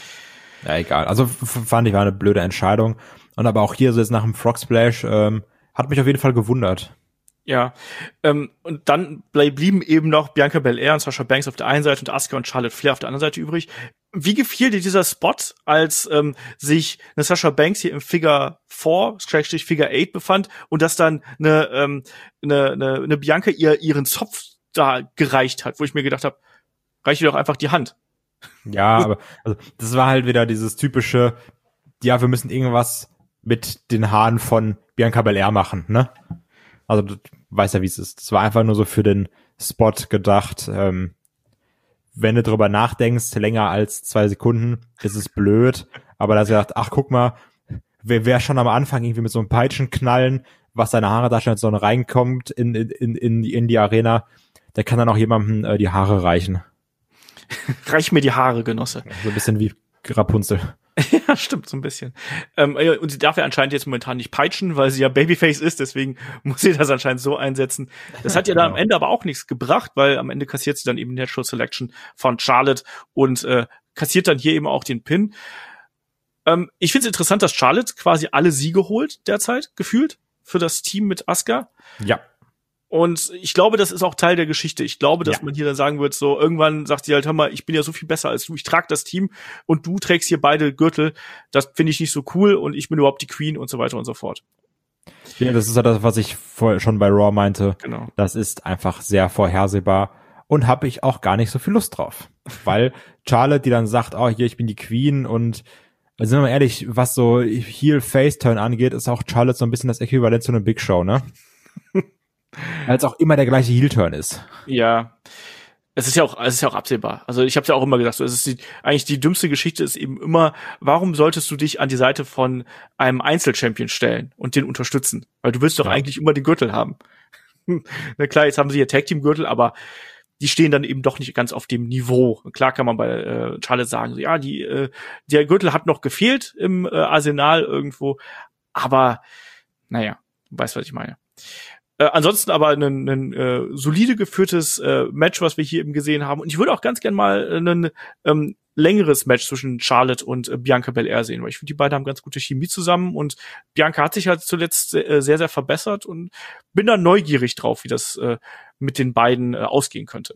Ja, egal. Also f- fand ich, war eine blöde Entscheidung. Und aber auch hier so jetzt nach dem Frog Splash ähm, hat mich auf jeden Fall gewundert. Ja, ähm, und dann blieben eben noch Bianca Belair und Sasha Banks auf der einen Seite und Asuka und Charlotte Flair auf der anderen Seite übrig. Wie gefiel dir dieser Spot, als ähm, sich eine Sasha Banks hier im Figure vier, Schrägstrich Figure acht befand und dass dann eine, ähm, eine, eine, eine Bianca ihr ihren Zopf da gereicht hat, wo ich mir gedacht habe, reich ihr doch einfach die Hand. Ja, aber also, das war halt wieder dieses typische, ja, wir müssen irgendwas mit den Haaren von Bianca Belair machen, ne? Also du weißt ja, wie es ist. Das war einfach nur so für den Spot gedacht. Ähm, wenn du drüber nachdenkst, länger als zwei Sekunden, ist es blöd. Aber da hast du gedacht, ach guck mal, wer, wer schon am Anfang irgendwie mit so einem Peitschenknallen, was seine Haare darstellt, so reinkommt in, in, in, in die Arena, der kann dann auch jemandem äh, die Haare reichen. Reich mir die Haare, Genosse. So ein bisschen wie Rapunzel. Ja, stimmt, so ein bisschen. Ähm, und sie darf ja anscheinend jetzt momentan nicht peitschen, weil sie ja Babyface ist, deswegen muss sie das anscheinend so einsetzen. Das hat ihr dann genau. Am Ende aber auch nichts gebracht, weil am Ende kassiert sie dann eben die Natural Selection von Charlotte und äh, kassiert dann hier eben auch den Pin. Ähm, ich finde es interessant, dass Charlotte quasi alle Siege holt derzeit, gefühlt, für das Team mit Asuka. Ja. Und ich glaube, das ist auch Teil der Geschichte. Ich glaube, dass ja. man hier dann sagen wird, so irgendwann sagt sie halt, hör mal, ich bin ja so viel besser als du, ich trage das Team und du trägst hier beide Gürtel. Das finde ich nicht so cool und ich bin überhaupt die Queen und so weiter und so fort. Ja, das ist ja das, was ich vorher schon bei Raw meinte. Genau. Das ist einfach sehr vorhersehbar und habe ich auch gar nicht so viel Lust drauf. Weil Charlotte, die dann sagt, oh, hier, ich bin die Queen und also sind wir mal ehrlich, was so Heel-Face-Turn angeht, ist auch Charlotte so ein bisschen das Äquivalent zu einer Big Show, ne? Weil es auch immer der gleiche Heel-Turn ist. Ja, es ist ja auch, es ist ja auch absehbar. Also ich habe ja auch immer gesagt, so, es ist die, eigentlich die dümmste Geschichte ist eben immer, warum solltest du dich an die Seite von einem Einzelchampion stellen und den unterstützen? Weil du willst doch ja. eigentlich immer den Gürtel haben. Na klar, jetzt haben sie ihr Tag-Team-Gürtel, aber die stehen dann eben doch nicht ganz auf dem Niveau. Klar kann man bei äh, Charlotte sagen, so, ja, die äh, der Gürtel hat noch gefehlt im äh, Arsenal irgendwo, aber naja, du weißt, was ich meine. Äh, ansonsten aber ein, ein äh, solide geführtes äh, Match, was wir hier eben gesehen haben. Und ich würde auch ganz gern mal ein ähm, längeres Match zwischen Charlotte und äh, Bianca Belair sehen, weil ich finde, die beiden haben ganz gute Chemie zusammen und Bianca hat sich halt zuletzt äh, sehr, sehr verbessert und bin da neugierig drauf, wie das äh, mit den beiden äh, ausgehen könnte.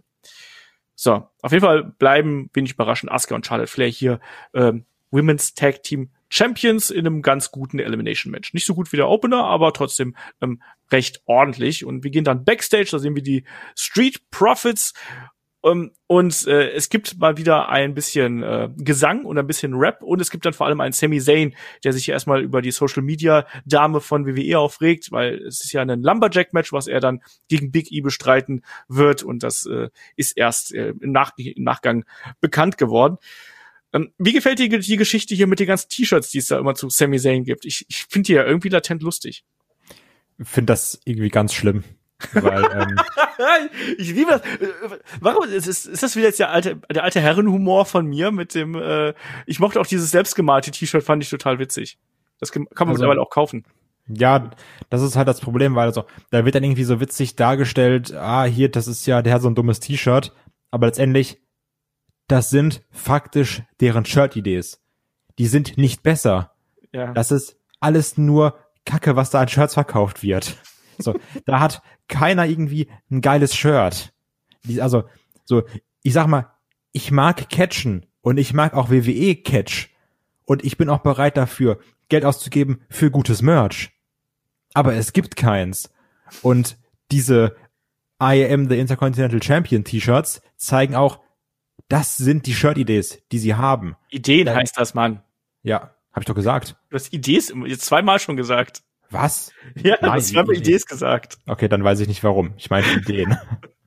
So, auf jeden Fall bleiben, wenig überraschend, Asuka und Charlotte Flair hier äh, Women's Tag Team Champions in einem ganz guten Elimination-Match. Nicht so gut wie der Opener, aber trotzdem ähm, recht ordentlich. Und wir gehen dann Backstage, da sehen wir die Street Profits. Um, und äh, es gibt mal wieder ein bisschen äh, Gesang und ein bisschen Rap und es gibt dann vor allem einen Sami Zayn, der sich hier erstmal über die Social-Media-Dame von W W E aufregt, weil es ist ja ein Lumberjack-Match, was er dann gegen Big E bestreiten wird und das äh, ist erst äh, im, Nach- im Nachgang bekannt geworden. Ähm, wie gefällt dir die Geschichte hier mit den ganzen T-Shirts, die es da immer zu Sami Zayn gibt? Ich, ich finde die ja irgendwie latent lustig. Ich finde das irgendwie ganz schlimm. Weil, ähm, ich liebe das. Warum ist, ist das wieder jetzt der alte, der alte Herrenhumor von mir mit dem, äh, ich mochte auch dieses selbstgemalte T-Shirt, fand ich total witzig. Das kann man also, mittlerweile auch kaufen. Ja, das ist halt das Problem, weil also, da wird dann irgendwie so witzig dargestellt, ah, hier, das ist ja, der hat so ein dummes T-Shirt, aber letztendlich, das sind faktisch deren Shirt-Idees. Die sind nicht besser. Ja. Das ist alles nur Kacke, was da an Shirts verkauft wird. So, da hat keiner irgendwie ein geiles Shirt. Die, also, so, ich sag mal, ich mag Catchen und ich mag auch W W E Catch und ich bin auch bereit dafür, Geld auszugeben für gutes Merch. Aber es gibt keins. Und diese I am the Intercontinental Champion T-Shirts zeigen auch, das sind die Shirt-Idees, die sie haben. Ideen ja. heißt das, Mann. Ja, hab ich doch gesagt. Du hast Idees jetzt zweimal schon gesagt. Was? Ja, du hast zweimal Idees gesagt. Okay, dann weiß ich nicht warum. Ich meine Ideen.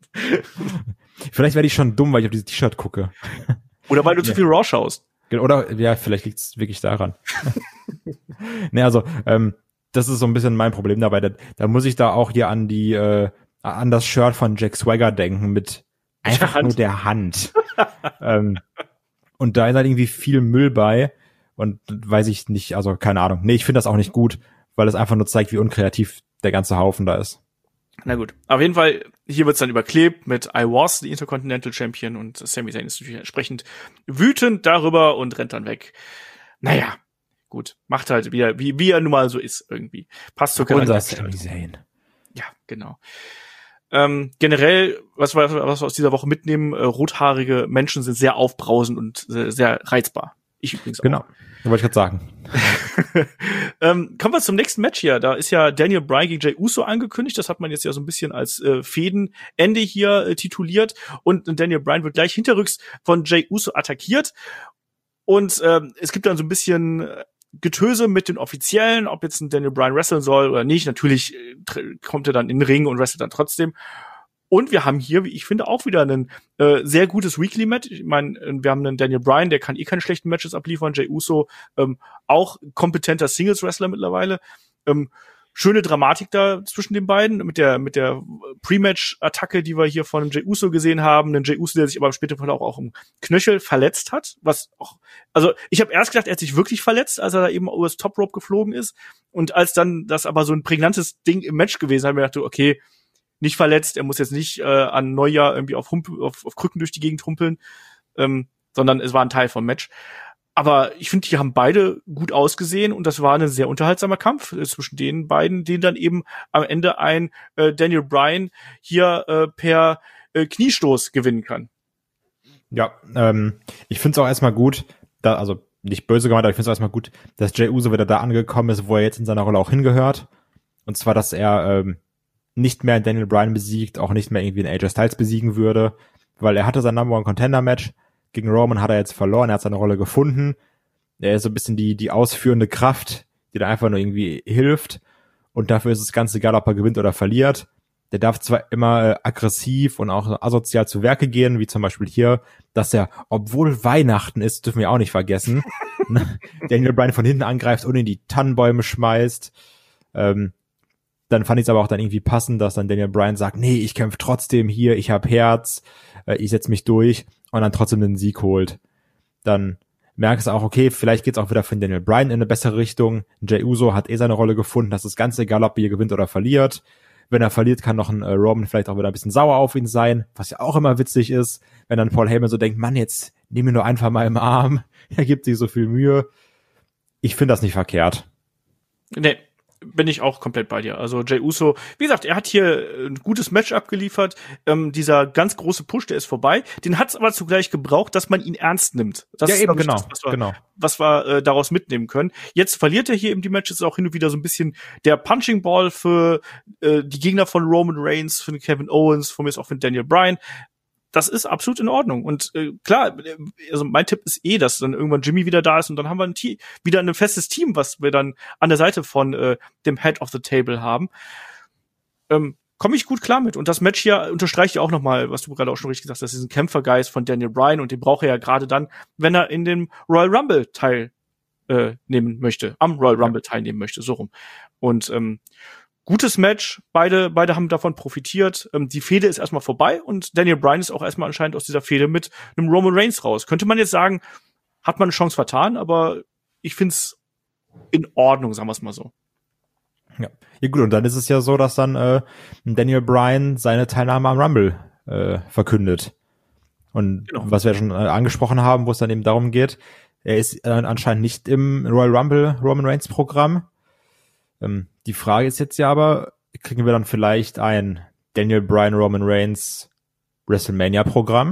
Vielleicht werde ich schon dumm, weil ich auf dieses T-Shirt gucke. Oder weil du ja. zu viel Raw schaust. Oder, ja, vielleicht liegt es wirklich daran. Ne, also, ähm, das ist so ein bisschen mein Problem dabei. Da, da muss ich da auch hier an die, äh, an das Shirt von Jack Swagger denken mit einfach der nur der Hand. ähm, und da ist halt irgendwie viel Müll bei und weiß ich nicht, also keine Ahnung. Nee, ich finde das auch nicht gut, weil es einfach nur zeigt, wie unkreativ der ganze Haufen da ist. Na gut, auf jeden Fall, hier wird's dann überklebt mit I was the Intercontinental Champion und Sami Zayn ist natürlich entsprechend wütend darüber und rennt dann weg. Naja, gut, macht halt wieder, wie, wie er nun mal so ist irgendwie. Passt zur Unser Sami Zayn. Ja, genau. Ähm, generell, was wir, was wir aus dieser Woche mitnehmen, äh, rothaarige Menschen sind sehr aufbrausend und sehr, sehr reizbar. Ich übrigens auch. Genau, das wollte ich gerade sagen. ähm, kommen wir zum nächsten Match hier. Da ist ja Daniel Bryan gegen Jey Uso angekündigt. Das hat man jetzt ja so ein bisschen als äh, Fädenende hier äh, tituliert. Und Daniel Bryan wird gleich hinterrücks von Jey Uso attackiert. Und ähm, es gibt dann so ein bisschen Getöse mit den Offiziellen, ob jetzt ein Daniel Bryan wresteln soll oder nicht. Natürlich äh, kommt er dann in den Ring und wrestelt dann trotzdem. Und wir haben hier, wie ich finde, auch wieder ein äh, sehr gutes Weekly-Match. Ich meine, wir haben einen Daniel Bryan, der kann eh keine schlechten Matches abliefern. Jey Uso, ähm, auch kompetenter Singles-Wrestler mittlerweile. Ähm, schöne Dramatik da zwischen den beiden mit der mit der Pre-Match-Attacke, die wir hier von Jey Uso gesehen haben. Ein Jey Uso, der sich aber später auch, auch im Knöchel verletzt hat. Was auch, also ich habe erst gedacht, er hat sich wirklich verletzt, als er da eben über das Top Rope geflogen ist. Und als dann das aber so ein prägnantes Ding im Match gewesen, haben wir gedacht, okay, nicht verletzt, er muss jetzt nicht äh, an Neujahr irgendwie auf, Hump- auf, auf Krücken durch die Gegend humpeln, ähm, sondern es war ein Teil vom Match. Aber ich finde, die haben beide gut ausgesehen und das war ein sehr unterhaltsamer Kampf äh, zwischen den beiden, den dann eben am Ende ein äh, Daniel Bryan hier äh, per äh, Kniestoß gewinnen kann. Ja, ähm, ich finde es auch erstmal gut, da, also nicht böse gemeint, aber ich finde es auch erstmal gut, dass Jey Uso wieder da angekommen ist, wo er jetzt in seiner Rolle auch hingehört. Und zwar, dass er ähm, nicht mehr Daniel Bryan besiegt, auch nicht mehr irgendwie einen A J Styles besiegen würde, weil er hatte sein Number One Contender Match gegen Roman, hat er jetzt verloren, er hat seine Rolle gefunden, er ist so ein bisschen die die ausführende Kraft, die da einfach nur irgendwie hilft und dafür ist es ganz egal, ob er gewinnt oder verliert. Der darf zwar immer äh, aggressiv und auch asozial zu Werke gehen, wie zum Beispiel hier, dass er, obwohl Weihnachten ist, dürfen wir auch nicht vergessen, Daniel Bryan von hinten angreift und in die Tannenbäume schmeißt, ähm, dann fand ich es aber auch dann irgendwie passend, dass dann Daniel Bryan sagt, nee, ich kämpfe trotzdem hier, ich habe Herz, äh, ich setze mich durch und dann trotzdem den Sieg holt. Dann merkst du auch, okay, vielleicht geht's auch wieder für Daniel Bryan in eine bessere Richtung. Jey Uso hat eh seine Rolle gefunden, das ist ganz egal, ob er hier gewinnt oder verliert. Wenn er verliert, kann noch ein äh, Roman vielleicht auch wieder ein bisschen sauer auf ihn sein, was ja auch immer witzig ist, wenn dann Paul Heyman so denkt, Mann, jetzt nimm ihn nur einfach mal im Arm, er gibt sich so viel Mühe. Ich finde das nicht verkehrt. Nee, bin ich auch komplett bei dir. Also Jey Uso, wie gesagt, er hat hier ein gutes Match abgeliefert. Ähm, dieser ganz große Push, der ist vorbei. Den hat es aber zugleich gebraucht, dass man ihn ernst nimmt. Das ja, ist, eben, ich, genau, das, was wir, genau. was wir äh, daraus mitnehmen können. Jetzt verliert er hier eben die Matches auch hin und wieder so ein bisschen der Punching Ball für äh, die Gegner von Roman Reigns, für Kevin Owens, von mir ist auch für Daniel Bryan. Das ist absolut in Ordnung. Und äh, klar, also mein Tipp ist eh, dass dann irgendwann Jimmy wieder da ist und dann haben wir ein Team, wieder ein festes Team, was wir dann an der Seite von äh, dem Head of the Table haben. Ähm, Komme ich gut klar mit. Und das Match hier unterstreicht ja auch nochmal, was du gerade auch schon richtig gesagt hast, diesen Kämpfergeist von Daniel Bryan und den braucht er ja gerade dann, wenn er in dem Royal Rumble teil äh, nehmen möchte, am Royal Rumble ja. teilnehmen möchte, so rum. Und ähm, gutes Match, beide beide haben davon profitiert. Ähm, die Fehde ist erstmal vorbei und Daniel Bryan ist auch erstmal anscheinend aus dieser Fehde mit einem Roman Reigns raus. Könnte man jetzt sagen, hat man eine Chance vertan, aber ich find's in Ordnung, sagen wir es mal so. Ja. ja gut, und dann ist es ja so, dass dann äh, Daniel Bryan seine Teilnahme am Rumble äh, verkündet. Und genau. Was wir schon äh, angesprochen haben, wo es dann eben darum geht, er ist äh, anscheinend nicht im Royal Rumble Roman Reigns Programm. Ähm, die Frage ist jetzt ja aber, kriegen wir dann vielleicht ein Daniel Bryan Roman Reigns WrestleMania-Programm?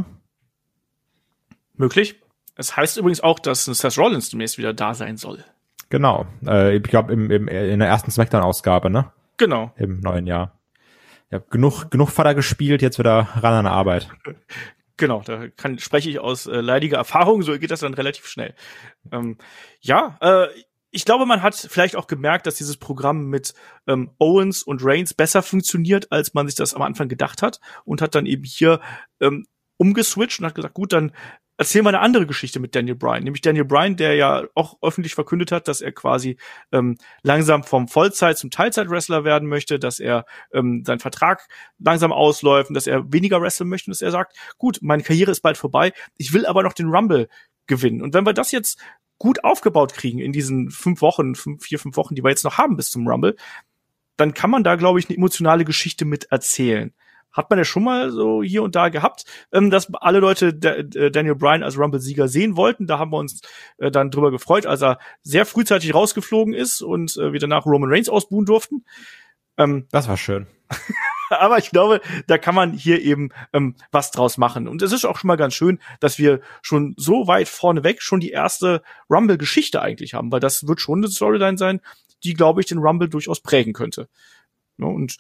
Möglich. Es heißt übrigens auch, dass Seth Rollins demnächst wieder da sein soll. Genau. Äh, ich glaube, im, im, in der ersten SmackDown-Ausgabe, ne? Genau. Im neuen Jahr. Ich habe genug, genug Vater gespielt, jetzt wieder ran an der Arbeit. Genau, da kann, spreche ich aus äh, leidiger Erfahrung, so geht das dann relativ schnell. Ähm, ja, äh, ich glaube, man hat vielleicht auch gemerkt, dass dieses Programm mit ähm, Owens und Reigns besser funktioniert, als man sich das am Anfang gedacht hat und hat dann eben hier ähm, umgeswitcht und hat gesagt, gut, dann erzählen wir eine andere Geschichte mit Daniel Bryan. Nämlich Daniel Bryan, der ja auch öffentlich verkündet hat, dass er quasi ähm, langsam vom Vollzeit- zum Teilzeit-Wrestler werden möchte, dass er ähm, sein Vertrag langsam ausläuft und dass er weniger wresteln möchte und dass er sagt, gut, meine Karriere ist bald vorbei, ich will aber noch den Rumble gewinnen. Und wenn wir das jetzt gut aufgebaut kriegen in diesen fünf Wochen, fünf, vier, fünf Wochen, die wir jetzt noch haben bis zum Rumble, dann kann man da, glaube ich, eine emotionale Geschichte mit erzählen. Hat man ja schon mal so hier und da gehabt, ähm, dass alle Leute D- Daniel Bryan als Rumble-Sieger sehen wollten. Da haben wir uns äh, dann drüber gefreut, als er sehr frühzeitig rausgeflogen ist und äh, wir danach Roman Reigns ausbuhen durften. Ähm, das war schön. Aber ich glaube, da kann man hier eben ähm, was draus machen. Und es ist auch schon mal ganz schön, dass wir schon so weit vorneweg schon die erste Rumble-Geschichte eigentlich haben, weil das wird schon eine Storyline sein, die, glaube ich, den Rumble durchaus prägen könnte. Ja, und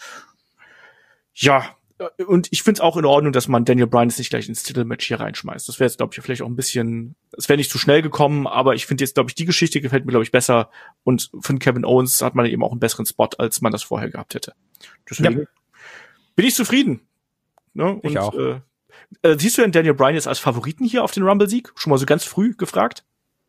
ja, und ich finde es auch in Ordnung, dass man Daniel Bryan jetzt nicht gleich ins Titelmatch hier reinschmeißt. Das wäre jetzt, glaube ich, vielleicht auch ein bisschen, es wäre nicht zu schnell gekommen, aber ich finde jetzt, glaube ich, die Geschichte gefällt mir, glaube ich, besser. Und von Kevin Owens hat man eben auch einen besseren Spot, als man das vorher gehabt hätte. Deswegen ja. bin ich zufrieden. Ne? Und, ich auch. Äh, äh, siehst du denn Daniel Bryan jetzt als Favoriten hier auf den Rumble-Sieg? Schon mal so ganz früh gefragt?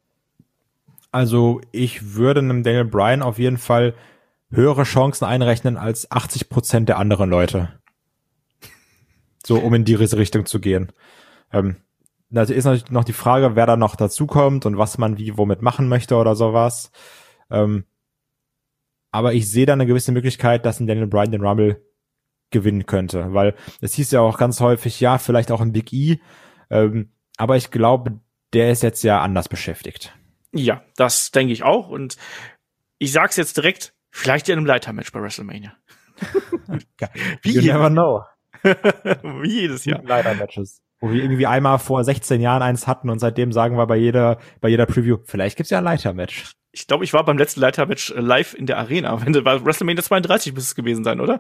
Also ich würde einem Daniel Bryan auf jeden Fall höhere Chancen einrechnen als achtzig Prozent der anderen Leute. So, um in diese Richtung zu gehen. Ähm, da ist natürlich noch die Frage, wer da noch dazukommt und was man wie womit machen möchte oder sowas. Ähm, aber ich sehe da eine gewisse Möglichkeit, dass ein Daniel Bryan den Rumble gewinnen könnte, weil es hieß ja auch ganz häufig, ja, vielleicht auch ein Big E, ähm, aber ich glaube, der ist jetzt ja anders beschäftigt. Ja, das denke ich auch und ich sag's jetzt direkt, vielleicht in einem Leitermatch bei WrestleMania. Wie you never know. Wie jedes Jahr. Leitermatches. Wo wir irgendwie einmal vor sechzehn Jahren eins hatten und seitdem sagen wir bei jeder, bei jeder Preview, vielleicht gibt's ja ein Leitermatch. Ich glaube, ich war beim letzten Leitermatch live in der Arena. Wenn war WrestleMania zweiunddreißig müsste es gewesen sein, oder?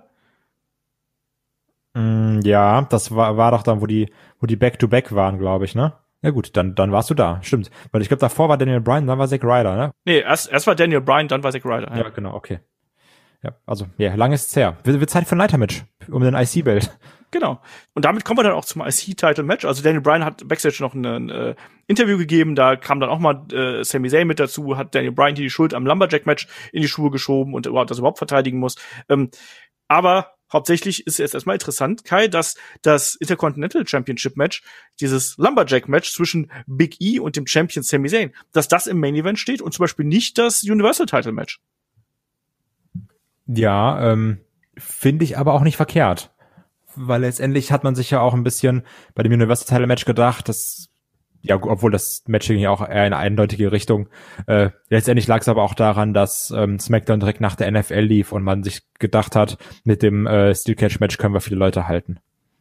Mm, ja, das war, war doch dann, wo die, wo die Back-to-Back waren, glaube ich, ne? Ja gut, dann, dann warst du da. Stimmt. Weil ich glaube, davor war Daniel Bryan, dann war Zack Ryder, ne? Nee, erst, erst war Daniel Bryan, dann war Zack Ryder. Ja, ja genau, okay. Ja, also, ja, lang ist's her. Wird, wird Zeit für ein Leitermatch um den I C-Belt. Genau. Und damit kommen wir dann auch zum I C-Title-Match. Also Daniel Bryan hat Backstage noch ein äh, Interview gegeben, da kam dann auch mal äh, Sami Zayn mit dazu, hat Daniel Bryan hier die Schuld am Lumberjack-Match in die Schuhe geschoben und überhaupt das überhaupt verteidigen muss. Ähm, aber hauptsächlich ist jetzt erstmal interessant, Kai, dass das Intercontinental Championship-Match, dieses Lumberjack-Match zwischen Big E und dem Champion Sami Zayn, dass das im Main-Event steht und zum Beispiel nicht das Universal-Title-Match. Ja, ähm, finde ich aber auch nicht verkehrt. Weil letztendlich hat man sich ja auch ein bisschen bei dem Universal Title Match gedacht, dass, ja, obwohl das Match ging ja auch eher in eine eindeutige Richtung, äh, letztendlich lag es aber auch daran, dass ähm, SmackDown direkt nach der N F L lief und man sich gedacht hat, mit dem äh, Steel Cage Match können wir viele Leute halten.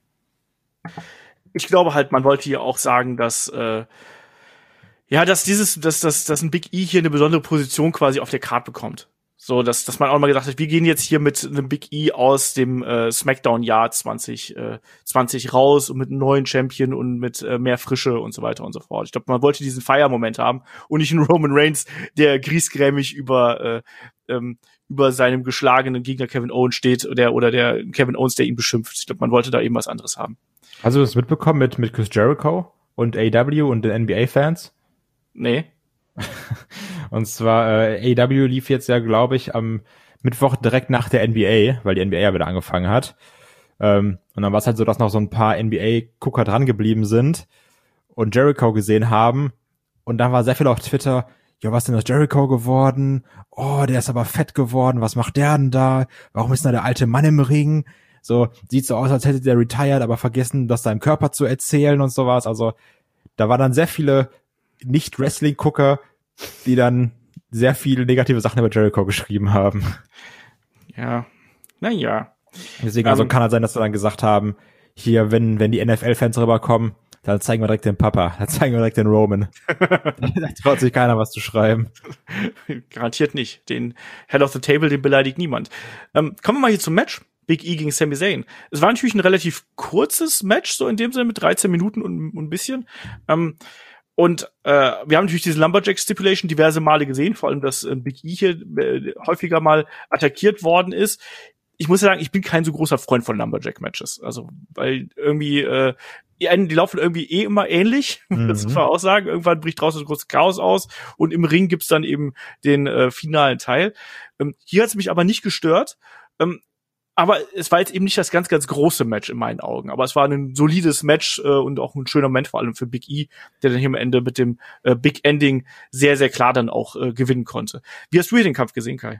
Ich glaube halt, man wollte hier auch sagen, dass äh, ja, dass dieses, dass, dass, dass ein Big E hier eine besondere Position quasi auf der Card bekommt. So, dass, dass man auch mal gedacht hat, wir gehen jetzt hier mit einem Big E aus dem äh, Smackdown-Jahr zwanzig zwanzig raus und mit einem neuen Champion und mit äh, mehr Frische und so weiter und so fort. Ich glaube, man wollte diesen Fire-Moment haben und nicht einen Roman Reigns, der griesgrämig über äh, ähm, über seinem geschlagenen Gegner Kevin Owens steht oder oder der Kevin Owens, der ihn beschimpft. Ich glaube, man wollte da eben was anderes haben. Hast du das mitbekommen mit mit Chris Jericho und A E W und den N B A-Fans? Nee. Und zwar, äh, A E W lief jetzt ja, glaube ich, am Mittwoch direkt nach der N B A, weil die N B A ja wieder angefangen hat. Ähm, und dann war es halt so, dass noch so ein paar N B A-Gucker dran geblieben sind und Jericho gesehen haben. Und dann war sehr viel auf Twitter, ja, was ist denn aus Jericho geworden? Oh, der ist aber fett geworden. Was macht der denn da? Warum ist denn da der alte Mann im Ring? So, sieht so aus, als hätte der retired, aber vergessen, das seinem Körper zu erzählen und sowas. Also, da waren dann sehr viele Nicht-Wrestling-Gucker, die dann sehr viele negative Sachen über Jericho geschrieben haben. Ja, naja. Deswegen, also um, kann halt sein, dass wir dann gesagt haben, hier, wenn wenn die N F L-Fans rüberkommen, dann zeigen wir direkt den Papa, dann zeigen wir direkt den Roman. Da traut sich keiner was zu schreiben. Garantiert nicht. Den Head of the Table, den beleidigt niemand. Ähm, kommen wir mal hier zum Match. Big E gegen Sami Zayn. Es war natürlich ein relativ kurzes Match, so in dem Sinne mit dreizehn Minuten und, und ein bisschen. Ähm, Und äh, wir haben natürlich diese Lumberjack-Stipulation diverse Male gesehen, vor allem, dass äh, Big E hier äh, häufiger mal attackiert worden ist. Ich muss ja sagen, ich bin kein so großer Freund von Lumberjack-Matches. Also, weil irgendwie, äh, die, die laufen irgendwie eh immer ähnlich, mhm. das muss man auch sagen. Irgendwann bricht draußen so großes Chaos aus und im Ring gibt's dann eben den äh, finalen Teil. Ähm, hier hat's mich aber nicht gestört. Ähm, Aber es war jetzt eben nicht das ganz, ganz große Match in meinen Augen. Aber es war ein solides Match äh, und auch ein schöner Moment, vor allem für Big E, der dann hier am Ende mit dem äh, Big Ending sehr, sehr klar dann auch äh, gewinnen konnte. Wie hast du hier den Kampf gesehen, Kai?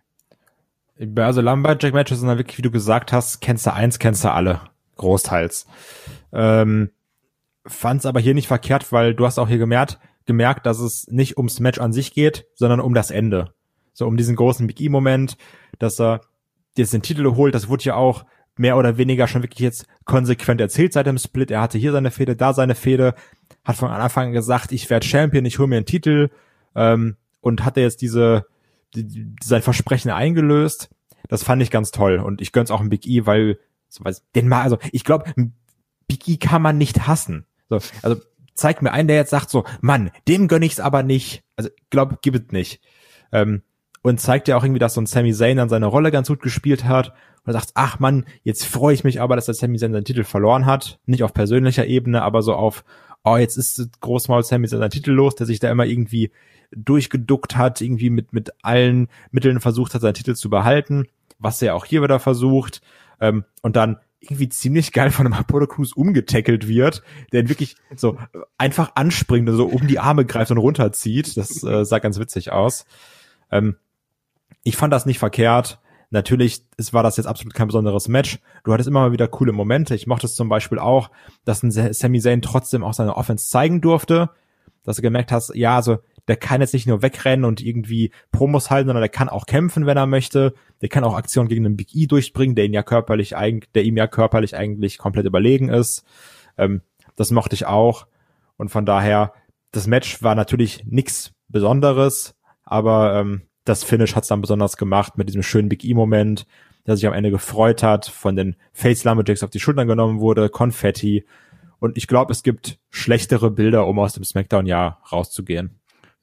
Also Lumberjack-Matches sind dann wirklich, wie du gesagt hast, kennst du eins, kennst du alle. Großteils. Ähm, fand's aber hier nicht verkehrt, weil du hast auch hier gemerkt, gemerkt, dass es nicht ums Match an sich geht, sondern um das Ende. So um diesen großen Big E-Moment, dass er jetzt den Titel holt, das wurde ja auch mehr oder weniger schon wirklich jetzt konsequent erzählt seit dem Split. Er hatte hier seine Fehde, da seine Fehde, hat von Anfang an gesagt, ich werde Champion, ich hole mir einen Titel ähm, und hatte jetzt diese die, sein Versprechen eingelöst. Das fand ich ganz toll und ich gönn's auch einem Big E, weil so weiß den mal, also ich glaube, Big E kann man nicht hassen. So, also zeig mir einen, der jetzt sagt so, Mann, dem gönn ich's aber nicht. Also ich glaube, gibt es nicht. Ähm, Und zeigt ja auch irgendwie, dass so ein Sami Zayn dann seine Rolle ganz gut gespielt hat. Und er sagt, ach Mann, jetzt freue ich mich aber, dass der Sami Zayn seinen Titel verloren hat. Nicht auf persönlicher Ebene, aber so auf, oh, jetzt ist Großmaul Sami Zayn seinen Titel los, der sich da immer irgendwie durchgeduckt hat, irgendwie mit mit allen Mitteln versucht hat, seinen Titel zu behalten, was er auch hier wieder versucht. Ähm, und dann irgendwie ziemlich geil von einem Apollo Crews umgetackelt wird, der wirklich so einfach anspringt und so um die Arme greift und runterzieht. Das äh, sah ganz witzig aus. Ähm, Ich fand das nicht verkehrt. Natürlich es war das jetzt absolut kein besonderes Match. Du hattest immer mal wieder coole Momente. Ich mochte es zum Beispiel auch, dass ein Sami Zayn trotzdem auch seine Offense zeigen durfte. Dass du gemerkt hast, ja, also der kann jetzt nicht nur wegrennen und irgendwie Promos halten, sondern der kann auch kämpfen, wenn er möchte. Der kann auch Aktionen gegen den Big E durchbringen, der ihn ja körperlich eigentlich, der ihm ja körperlich eigentlich komplett überlegen ist. Ähm, das mochte ich auch. Und von daher, das Match war natürlich nichts Besonderes, aber ähm, das Finish hat's dann besonders gemacht mit diesem schönen Big E-Moment, der sich am Ende gefreut hat, von den Face Lumberjacks auf die Schultern genommen wurde, Konfetti. Und ich glaube, es gibt schlechtere Bilder, um aus dem Smackdown-Jahr rauszugehen.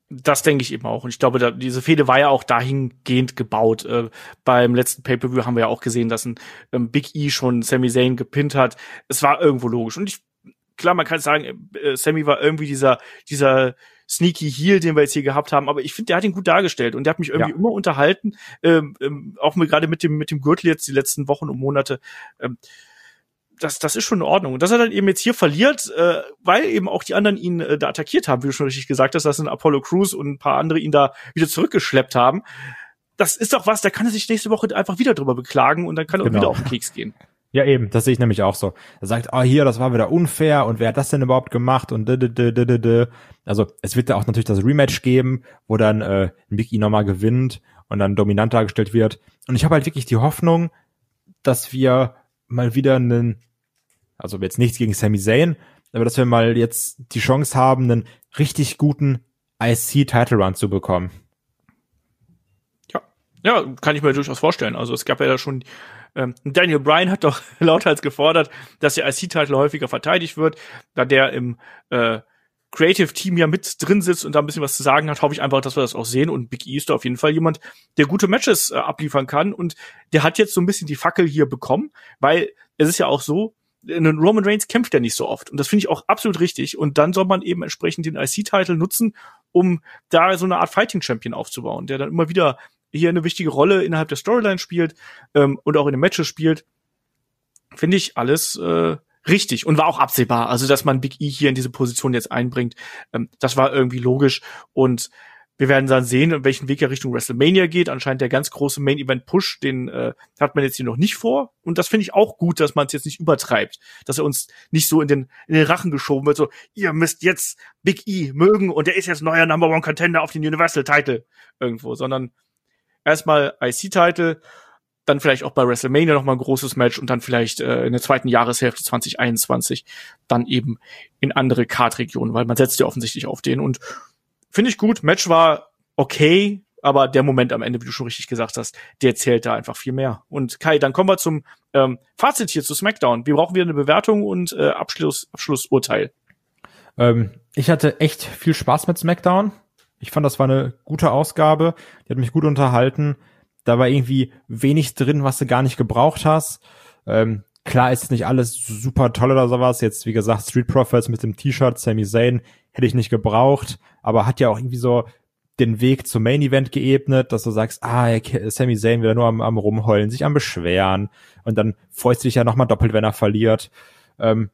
Das denke ich eben auch. Und ich glaube, da, diese Fehde war ja auch dahingehend gebaut. Äh, beim letzten Pay-Per-View haben wir ja auch gesehen, dass ein ähm, Big E schon Sami Zayn gepinnt hat. Es war irgendwo logisch. Und ich, klar, man kann sagen, äh, Sami war irgendwie dieser, dieser sneaky Heel, den wir jetzt hier gehabt haben. Aber ich finde, der hat ihn gut dargestellt. Und der hat mich irgendwie ja. immer unterhalten. Ähm, ähm, auch mit, gerade mit dem, mit dem Gürtel jetzt die letzten Wochen und Monate. Ähm, Das, das ist schon in Ordnung. Und dass er dann eben jetzt hier verliert, äh, weil eben auch die anderen ihn äh, da attackiert haben, wie du schon richtig gesagt hast, dass ein Apollo Crews und ein paar andere ihn da wieder zurückgeschleppt haben. Das ist doch was, da kann er sich nächste Woche einfach wieder drüber beklagen und dann kann er genau. auch wieder auf den Keks gehen. Ja, eben, das sehe ich nämlich auch so. Er sagt, oh, hier, das war wieder unfair und wer hat das denn überhaupt gemacht und d, d, d, d, d, d. Also, es wird da auch natürlich das Rematch geben, wo dann äh, Big E nochmal gewinnt und dann dominant dargestellt wird. Und ich habe halt wirklich die Hoffnung, dass wir mal wieder einen, also jetzt nichts gegen Sami Zayn, aber dass wir mal jetzt die Chance haben, einen richtig guten I C-Title-Run zu bekommen. Ja, ja, kann ich mir durchaus vorstellen. Also es gab ja da schon, ähm, Daniel Bryan hat doch lauthals gefordert, dass der I C-Title häufiger verteidigt wird, da der im äh, Creative-Team ja mit drin sitzt und da ein bisschen was zu sagen hat, hoffe ich einfach, dass wir das auch sehen. Und Big E ist da auf jeden Fall jemand, der gute Matches äh, abliefern kann. Und der hat jetzt so ein bisschen die Fackel hier bekommen, weil es ist ja auch so, Roman Reigns kämpft ja nicht so oft. Und das finde ich auch absolut richtig. Und dann soll man eben entsprechend den I C-Title nutzen, um da so eine Art Fighting-Champion aufzubauen, der dann immer wieder hier eine wichtige Rolle innerhalb der Storyline spielt ähm, und auch in den Matches spielt. Finde ich alles äh, richtig und war auch absehbar. Also, dass man Big E hier in diese Position jetzt einbringt, ähm, das war irgendwie logisch. Und wir werden dann sehen, in welchen Weg er Richtung WrestleMania geht. Anscheinend der ganz große Main-Event-Push, den äh, hat man jetzt hier noch nicht vor. Und das finde ich auch gut, dass man es jetzt nicht übertreibt. Dass er uns nicht so in den, in den Rachen geschoben wird, so, ihr müsst jetzt Big E mögen und der ist jetzt neuer Number One Contender auf den Universal-Title irgendwo. Sondern erstmal I C-Title, dann vielleicht auch bei WrestleMania noch mal ein großes Match und dann vielleicht äh, in der zweiten Jahreshälfte zwanzig einundzwanzig dann eben in andere Card-Regionen, weil man setzt ja offensichtlich auf den. Und finde ich gut. Match war okay, aber der Moment am Ende, wie du schon richtig gesagt hast, der zählt da einfach viel mehr. Und Kai, dann kommen wir zum ähm, Fazit hier zu SmackDown. Wir brauchen wieder eine Bewertung und äh, Abschluss, Abschlussurteil. Ähm, ich hatte echt viel Spaß mit SmackDown. Ich fand, das war eine gute Ausgabe. Die hat mich gut unterhalten. Da war irgendwie wenig drin, was du gar nicht gebraucht hast. Ähm, klar ist nicht alles super toll oder sowas. Jetzt, wie gesagt, Street Profits mit dem T-Shirt, Sami Zayn, hätte ich nicht gebraucht. Aber hat ja auch irgendwie so den Weg zum Main Event geebnet, dass du sagst, ah, Sami Zayn wieder nur am, am rumheulen, sich am beschweren. Und dann freust du dich ja nochmal doppelt, wenn er verliert. Ähm,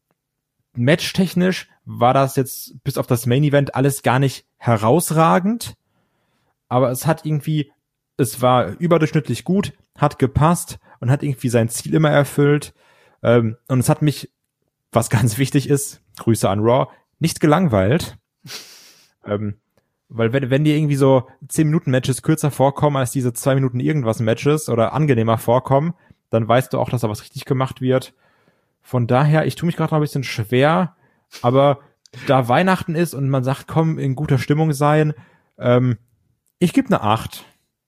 matchtechnisch war das jetzt bis auf das Main Event alles gar nicht herausragend. Aber es hat irgendwie Es war überdurchschnittlich gut, hat gepasst und hat irgendwie sein Ziel immer erfüllt. Ähm, und es hat mich, was ganz wichtig ist, Grüße an Raw, nicht gelangweilt. ähm, weil wenn, wenn dir irgendwie so zehn Minuten Matches kürzer vorkommen als diese zwei Minuten irgendwas Matches oder angenehmer vorkommen, dann weißt du auch, dass da was richtig gemacht wird. Von daher, ich tue mich gerade noch ein bisschen schwer, aber da Weihnachten ist und man sagt, komm, in guter Stimmung sein, ähm, ich gebe eine acht.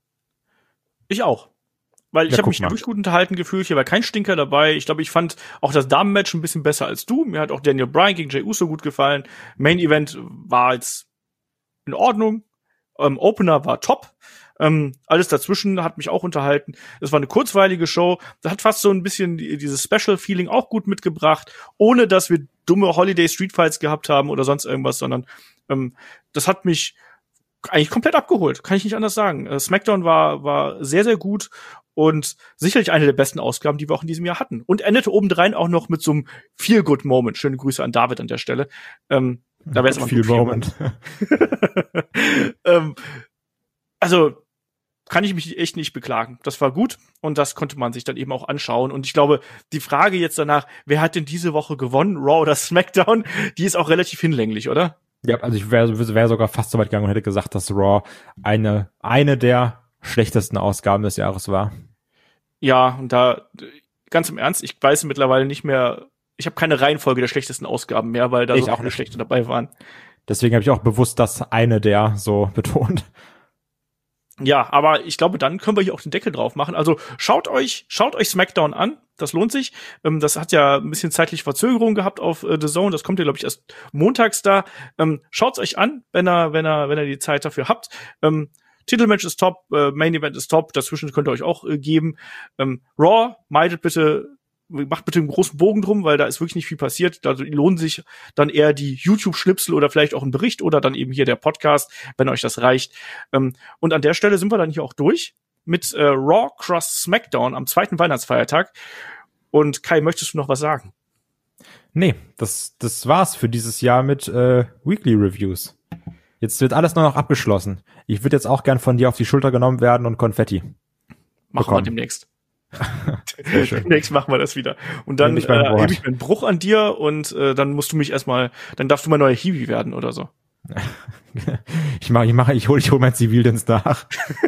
Ich auch. Weil ich ja, habe mich mal. wirklich gut unterhalten gefühlt. Hier war kein Stinker dabei. Ich glaube, ich fand auch das Damenmatch ein bisschen besser als du. Mir hat auch Daniel Bryan gegen Jey Uso gut gefallen. Main Event war jetzt in Ordnung. Ähm, Opener war top. Ähm, alles dazwischen hat mich auch unterhalten. Es war eine kurzweilige Show. Das hat fast so ein bisschen die, dieses Special-Feeling auch gut mitgebracht, ohne dass wir dumme Holiday-Street-Fights gehabt haben oder sonst irgendwas, sondern ähm, das hat mich eigentlich komplett abgeholt, kann ich nicht anders sagen. Äh, SmackDown war war sehr, sehr gut und sicherlich eine der besten Ausgaben, die wir auch in diesem Jahr hatten. Und endete obendrein auch noch mit so einem Feel-Good-Moment. Schöne Grüße an David an der Stelle. Ähm, da wäre es immer viel Moment. ähm, also kann ich mich echt nicht beklagen. Das war gut und das konnte man sich dann eben auch anschauen. Und ich glaube, die Frage jetzt danach, wer hat denn diese Woche gewonnen, Raw oder SmackDown, die ist auch relativ hinlänglich, oder? Ja, also ich wäre wär sogar fast so weit gegangen und hätte gesagt, dass Raw eine eine der schlechtesten Ausgaben des Jahres war. Ja, und da, ganz im Ernst, ich weiß mittlerweile nicht mehr, ich habe keine Reihenfolge der schlechtesten Ausgaben mehr, weil da ich so viele schlechte dabei waren. Deswegen habe ich auch bewusst das eine der so betont. Ja, aber ich glaube, dann können wir hier auch den Deckel drauf machen. Also schaut euch, schaut euch SmackDown an. Das lohnt sich. Ähm, das hat ja ein bisschen zeitliche Verzögerung gehabt auf äh, The Zone. Das kommt ja, glaube ich, erst montags da. Ähm, schaut's euch an, wenn ihr, wenn ihr, wenn ihr die Zeit dafür habt. Ähm, Titelmatch ist top, äh, Main Event ist top. Dazwischen könnt ihr euch auch äh, geben. Ähm, Raw, meidet bitte, macht bitte einen großen Bogen drum, weil da ist wirklich nicht viel passiert. Da lohnen sich dann eher die YouTube-Schnipsel oder vielleicht auch ein Bericht oder dann eben hier der Podcast, wenn euch das reicht. Ähm, und an der Stelle sind wir dann hier auch durch mit äh, Raw Cross SmackDown am zweiten Weihnachtsfeiertag. Und Kai, möchtest du noch was sagen? Nee, das, das war's für dieses Jahr mit äh, Weekly Reviews. Jetzt wird alles nur noch abgeschlossen. Ich würde jetzt auch gern von dir auf die Schulter genommen werden und Konfetti Machen bekommen. wir demnächst. Sehr schön. Demnächst machen wir das wieder. Und dann Nehme ich mein äh, Wort. hebe ich mir einen Bruch an dir und äh, dann musst du mich erstmal, dann darfst du mein neuer Hiwi werden oder so. Ich mache, ich mache, ich hole, ich hole mein Zivildienst nach.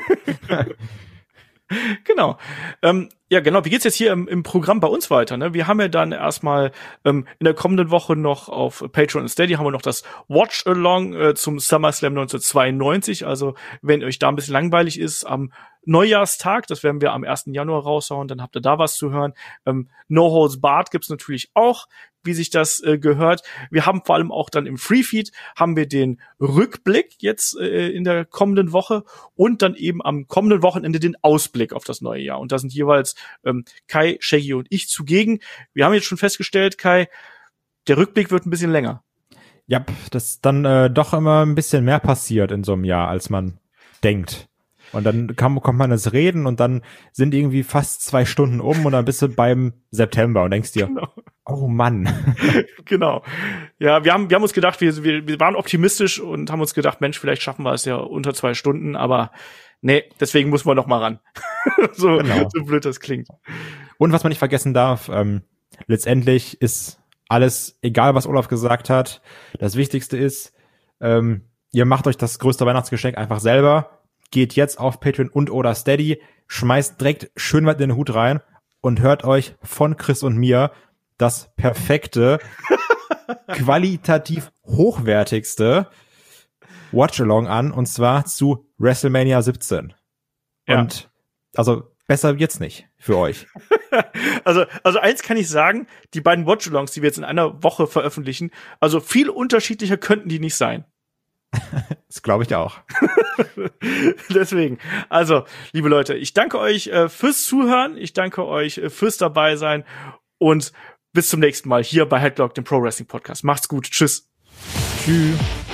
Genau. Ähm, ja, genau. Wie geht's jetzt hier im, im Programm bei uns weiter? Ne? Wir haben ja dann erstmal ähm, in der kommenden Woche noch auf Patreon und Steady haben wir noch das Watch-Along äh, zum SummerSlam neunzehnhundertzweiundneunzig. Also wenn euch da ein bisschen langweilig ist, am Neujahrstag, das werden wir am ersten Januar raushauen, dann habt ihr da was zu hören. Ähm, No Holds Barred gibt's natürlich auch, wie sich das äh, gehört. Wir haben vor allem auch dann im Freefeed haben wir den Rückblick jetzt äh, in der kommenden Woche und dann eben am kommenden Wochenende den Ausblick auf das neue Jahr. Und da sind jeweils ähm, Kai, Shaggy und ich zugegen. Wir haben jetzt schon festgestellt, Kai, der Rückblick wird ein bisschen länger. Ja, das dann äh, doch immer ein bisschen mehr passiert in so einem Jahr, als man denkt. Und dann kann, kommt man ins Reden und dann sind irgendwie fast zwei Stunden um und dann bist du beim September und denkst dir, genau. Oh Mann. Genau. Ja, wir haben, wir haben uns gedacht, wir, wir, wir waren optimistisch und haben uns gedacht, Mensch, vielleicht schaffen wir es ja unter zwei Stunden, aber nee, deswegen muss man noch mal ran. so, genau. So blöd das klingt. Und was man nicht vergessen darf, ähm, letztendlich ist alles, egal was Olaf gesagt hat, das Wichtigste ist, ähm, ihr macht euch das größte Weihnachtsgeschenk einfach selber. Geht jetzt auf Patreon und oder Steady, schmeißt direkt schön weit in den Hut rein und hört euch von Chris und mir das perfekte, qualitativ hochwertigste Watch-Along an, und zwar zu WrestleMania siebzehn. Ja. Und also besser wird's nicht für euch. Also, also eins kann ich sagen, die beiden Watch-Alongs, die wir jetzt in einer Woche veröffentlichen, also viel unterschiedlicher könnten die nicht sein. Das glaube ich auch. Deswegen, also, liebe Leute, ich danke euch äh, fürs Zuhören, ich danke euch äh, fürs Dabeisein und bis zum nächsten Mal hier bei Headlock, dem Pro Wrestling Podcast. Macht's gut, tschüss. Tschüss.